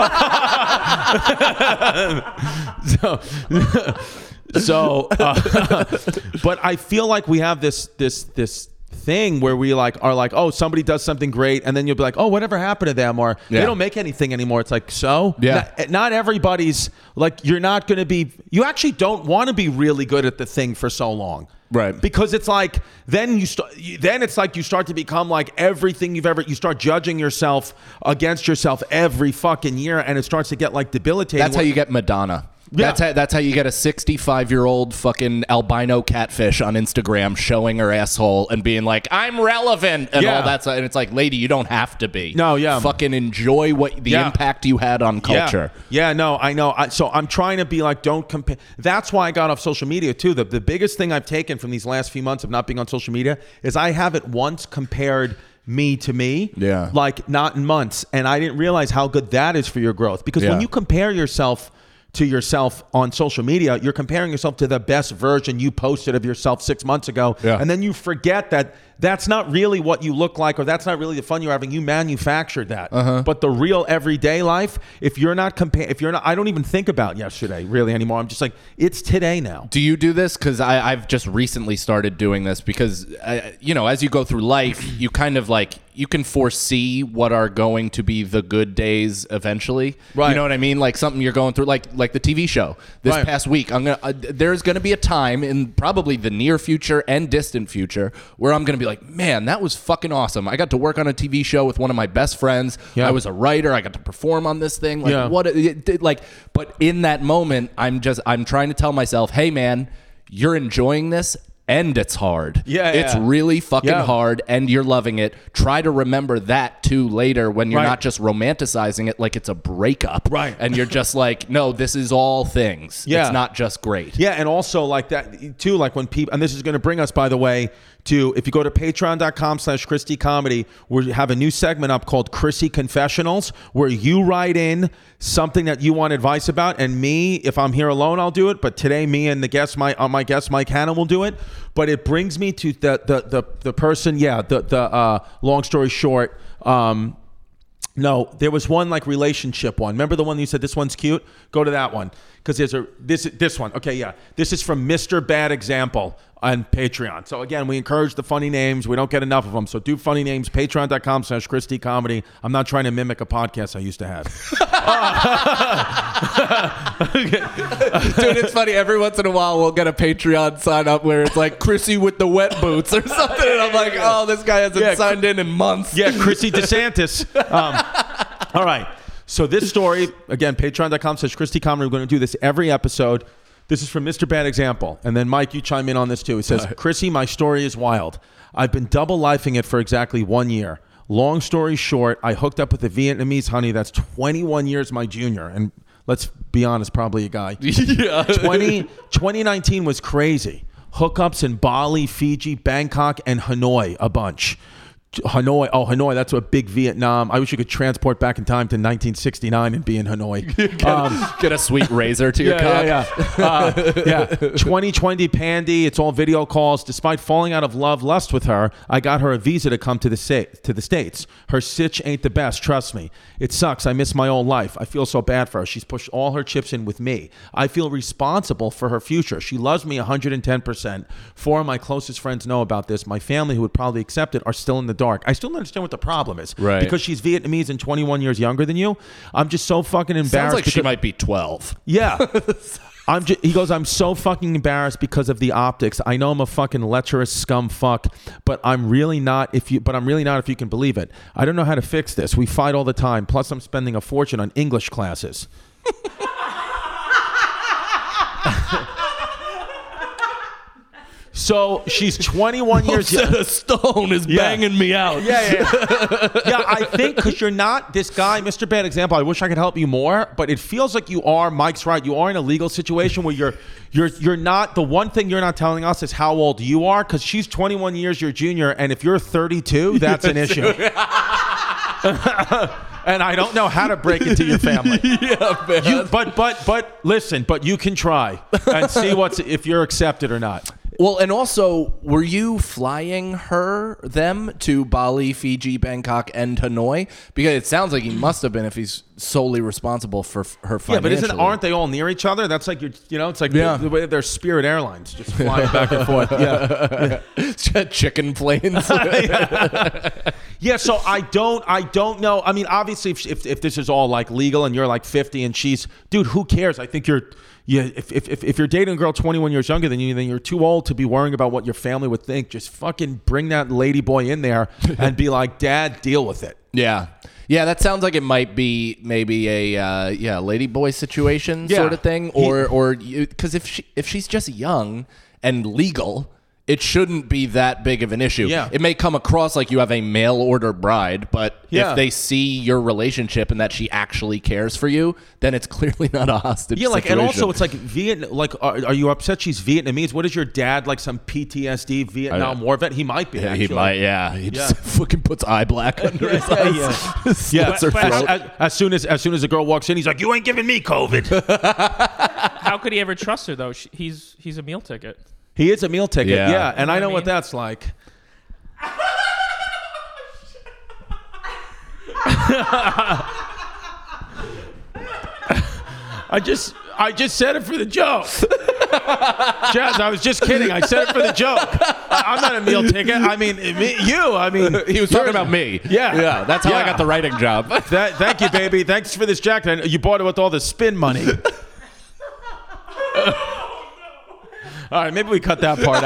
so, so uh, but I feel like we have this this this thing where we like are like, oh, somebody does something great, and then you'll be like, oh, whatever happened to them, or yeah. they don't make anything anymore. It's like, so yeah, not, not everybody's like, you're not going to be, you actually don't want to be really good at the thing for so long. Right. Because it's like, then you start, then it's like you start to become like everything you've ever, you start judging yourself against yourself every fucking year, and it starts to get like debilitating. That's how you get Madonna. Yeah. That's how, that's how you get a sixty-five-year-old fucking albino catfish on Instagram showing her asshole and being like, I'm relevant and yeah. all that stuff. And it's like, lady, you don't have to be. No, yeah. Fucking enjoy what the yeah. impact you had on culture. Yeah, yeah no, I know. I, so I'm trying to be like, don't compare. That's why I got off social media too. The, the biggest thing I've taken from these last few months of not being on social media is I haven't once compared me to me, yeah, like not in months. And I didn't realize how good that is for your growth. Because yeah. when you compare yourself to yourself on social media, you're comparing yourself to the best version you posted of yourself six months ago. Yeah. And then you forget that that's not really what you look like, or that's not really the fun you're having. You manufactured that. Uh-huh. But the real everyday life, if you're not compare, if you're not, I don't even think about yesterday really anymore. I'm just like, it's today now. Do you do this? Because I've just recently started doing this because, uh, you know, as you go through life, you kind of like, you can foresee what are going to be the good days eventually. Right. You know what I mean? Like something you're going through, like like the T V show. This right. past week, I'm gonna. Uh, there's gonna be a time in probably the near future and distant future where I'm gonna be like, man, that was fucking awesome. I got to work on a T V show with one of my best friends. Yeah. I was a writer. I got to perform on this thing. Like yeah. what? It, it, like, but in that moment, I'm just I'm trying to tell myself, hey, man, you're enjoying this and it's hard. Yeah, It's yeah. really fucking Yeah. hard and you're loving it. Try to remember that too later when you're Right. not just romanticizing it like it's a breakup. Right. And you're just like, no, this is all things. Yeah. It's not just great. Yeah, and also like that too, like when people, and this is going to bring us, by the way, to if you go to patreon.com slash Christy Comedy, we have a new segment up called Chrissy Confessionals, where you write in something that you want advice about, and me, if I'm here alone, I'll do it. But today, me and the guest, my uh, my guest Mike Hanna will do it. But it brings me to the the the, the person, yeah, the the uh, long story short. Um, No, there was one like relationship one. Remember the one you said this one's cute? Go to that one because there's a this this one. Okay, yeah, this is from Mister Bad Example on Patreon. So again, we encourage the funny names. We don't get enough of them, so do funny names. Patreon.com slash Christy Comedy. I'm not trying to mimic a podcast I used to have. Dude, it's funny. Every once in a while, we'll get a Patreon sign up where it's like Chrissy with the wet boots or something. And I'm like, oh, this guy hasn't Yeah, signed in in months. Yeah, Chrissy DeSantis. Um, all right. So this story, again, patreon.com slash Christy Comedy. We're going to do this every episode. This is from Mister Bad Example. And then, Mike, you chime in on this too. He says, Chrissy, my story is wild. I've been double lifing it for exactly one year. Long story short, I hooked up with a Vietnamese honey that's twenty-one years my junior. And let's be honest, probably a guy. Yeah. twenty, twenty nineteen was crazy. Hookups in Bali, Fiji, Bangkok, and Hanoi, a bunch. Hanoi, oh, Hanoi, that's a big Vietnam. I wish you could transport back in time to nineteen sixty-nine and be in Hanoi. Get, Um, get a sweet razor to your cock. yeah, yeah, uh, yeah. twenty twenty Pandy. It's all video calls. Despite falling out of love, lust with her, I got her a visa to come to the sta- to the States. Her sitch ain't the best. Trust me. It sucks. I miss my old life. I feel so bad for her. She's pushed all her chips in with me. I feel responsible for her future. She loves me one hundred ten percent. Four of my closest friends know about this. My family, who would probably accept it, are still in the dark. I still don't understand what the problem is. Right. Because she's Vietnamese and twenty-one years younger than you. I'm just so fucking embarrassed. Sounds like she because- might be twelve. Yeah. I'm just, he goes, I'm so fucking embarrassed because of the optics. I know I'm a fucking lecherous scum fuck, but I'm really not if you but I'm really not if you can believe it. I don't know how to fix this. We fight all the time. Plus I'm spending a fortune on English classes. So she's twenty-one years young. A stone is Yeah. banging me out. Yeah, yeah. Yeah, I think because you're not this guy, Mister Bad Example. I wish I could help you more, but it feels like you are. Mike's right. You are in a legal situation where you're, you're, you're not. The one thing you're not telling us is how old you are, because she's twenty-one years your junior, and if you're thirty-two, that's an issue. And I don't know how to break it to your family. Yeah, man. You, but but but listen, but you can try and see what's if you're accepted or not. Well, and also, were you flying her, them, to Bali, Fiji, Bangkok, and Hanoi? Because it sounds like he must have been if he's solely responsible for f- her financially. Yeah, but isn't aren't they all near each other? That's like you're, you know, it's like Yeah. the, the way they're Spirit Airlines, just flying back and forth. Yeah, chicken planes? yeah. So I don't, I don't know. I mean, obviously, if, if if this is all like legal and you're like fifty and she's, dude, who cares? I think you're. Yeah, if, if if if you're dating a girl twenty-one years younger than you, then you're too old to be worrying about what your family would think. Just fucking bring that lady boy in there and be like, Dad, deal with it. Yeah. Yeah, that sounds like it might be maybe a uh, yeah lady boy situation Yeah. sort of thing, He- or or because if she if she's just young and legal, it shouldn't be that big of an issue. Yeah. It may come across like you have a mail order bride, but Yeah. if they see your relationship and that she actually cares for you, then it's clearly not a hostage. Yeah, like, situation. and also it's like Viet. Like, are, are you upset she's Vietnamese? What is your dad like? Some P T S D Vietnam War vet? He might be. Yeah, he actually. might. Yeah, he just Yeah. fucking puts eye black under his Yeah, eyes. yeah. Slits her As, throat. as- as soon as as soon as the girl walks in, he's like, "You ain't giving me COVID." How could he ever trust her though? She, he's he's a meal ticket. He is a meal ticket. Yeah. Yeah, and I know I what mean- that's like. I just I just said it for the joke. Jazz, I was just kidding. I said it for the joke. I, I'm not a meal ticket. I mean, me, you. I mean, He was talking about me. Yeah. yeah. That's how I Yeah. got the writing job. That, thank you, baby. Thanks for this jacket. I know you bought it with all the spin money. All right, maybe we cut that part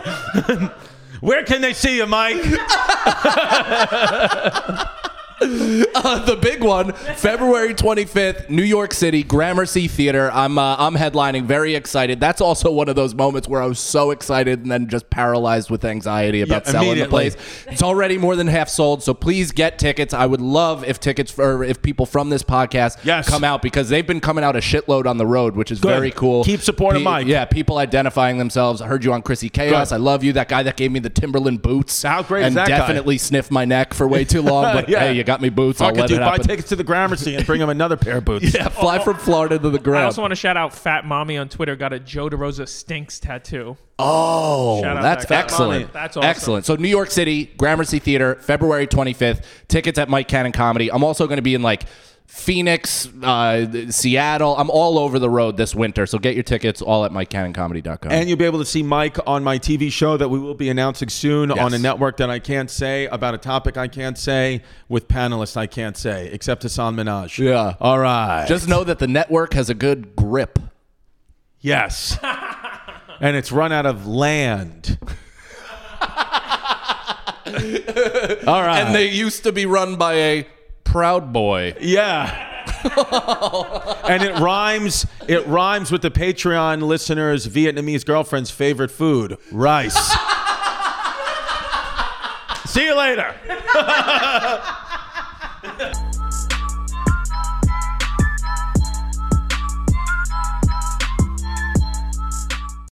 out. Where can they see you, Mike? Uh, the big one, February twenty-fifth, New York City, Gramercy Theater. I'm uh, I'm headlining, very excited. That's also one of those moments where I was so excited and then just paralyzed with anxiety about Yeah, selling the immediately. place. It's already more than half sold, so please get tickets. I would love if tickets for if people from this podcast Yes. come out because they've been coming out a shitload on the road, which is Good. very cool. Keep supporting Mike. Yeah, people identifying themselves. I heard you on Chrissy Chaos. Good. I love you. That guy that gave me the Timberland boots. How great is and that guy? definitely sniffed my neck for way too long. But Yeah. hey, you got me boots. Fuck I'll it, let dude. it Buy happen. tickets to the Gramercy and bring him another pair of boots. Yeah, fly from Florida to the I ground. also want to shout out Fat Mommy on Twitter. Got a Joe DeRosa stinks tattoo. Oh, Shout out that's that guy. excellent. Mommy. That's awesome. Excellent. So New York City, Gramercy Theater, February twenty-fifth. Tickets at Mike Cannon Comedy. I'm also going to be in like Phoenix, uh, Seattle. I'm all over the road this winter. So get your tickets all at mike cannon comedy dot com. And you'll be able to see Mike on my T V show that we will be announcing soon Yes. on a network that I can't say, about a topic I can't say, with panelists I can't say, except Hassan Minaj. Yeah. All right. Just know that the network has a good grip. Yes. And it's run out of land. All right. And they used to be run by a Proud Boy. Yeah. And it rhymes it rhymes with the Patreon listeners' Vietnamese girlfriend's favorite food, rice. See you later.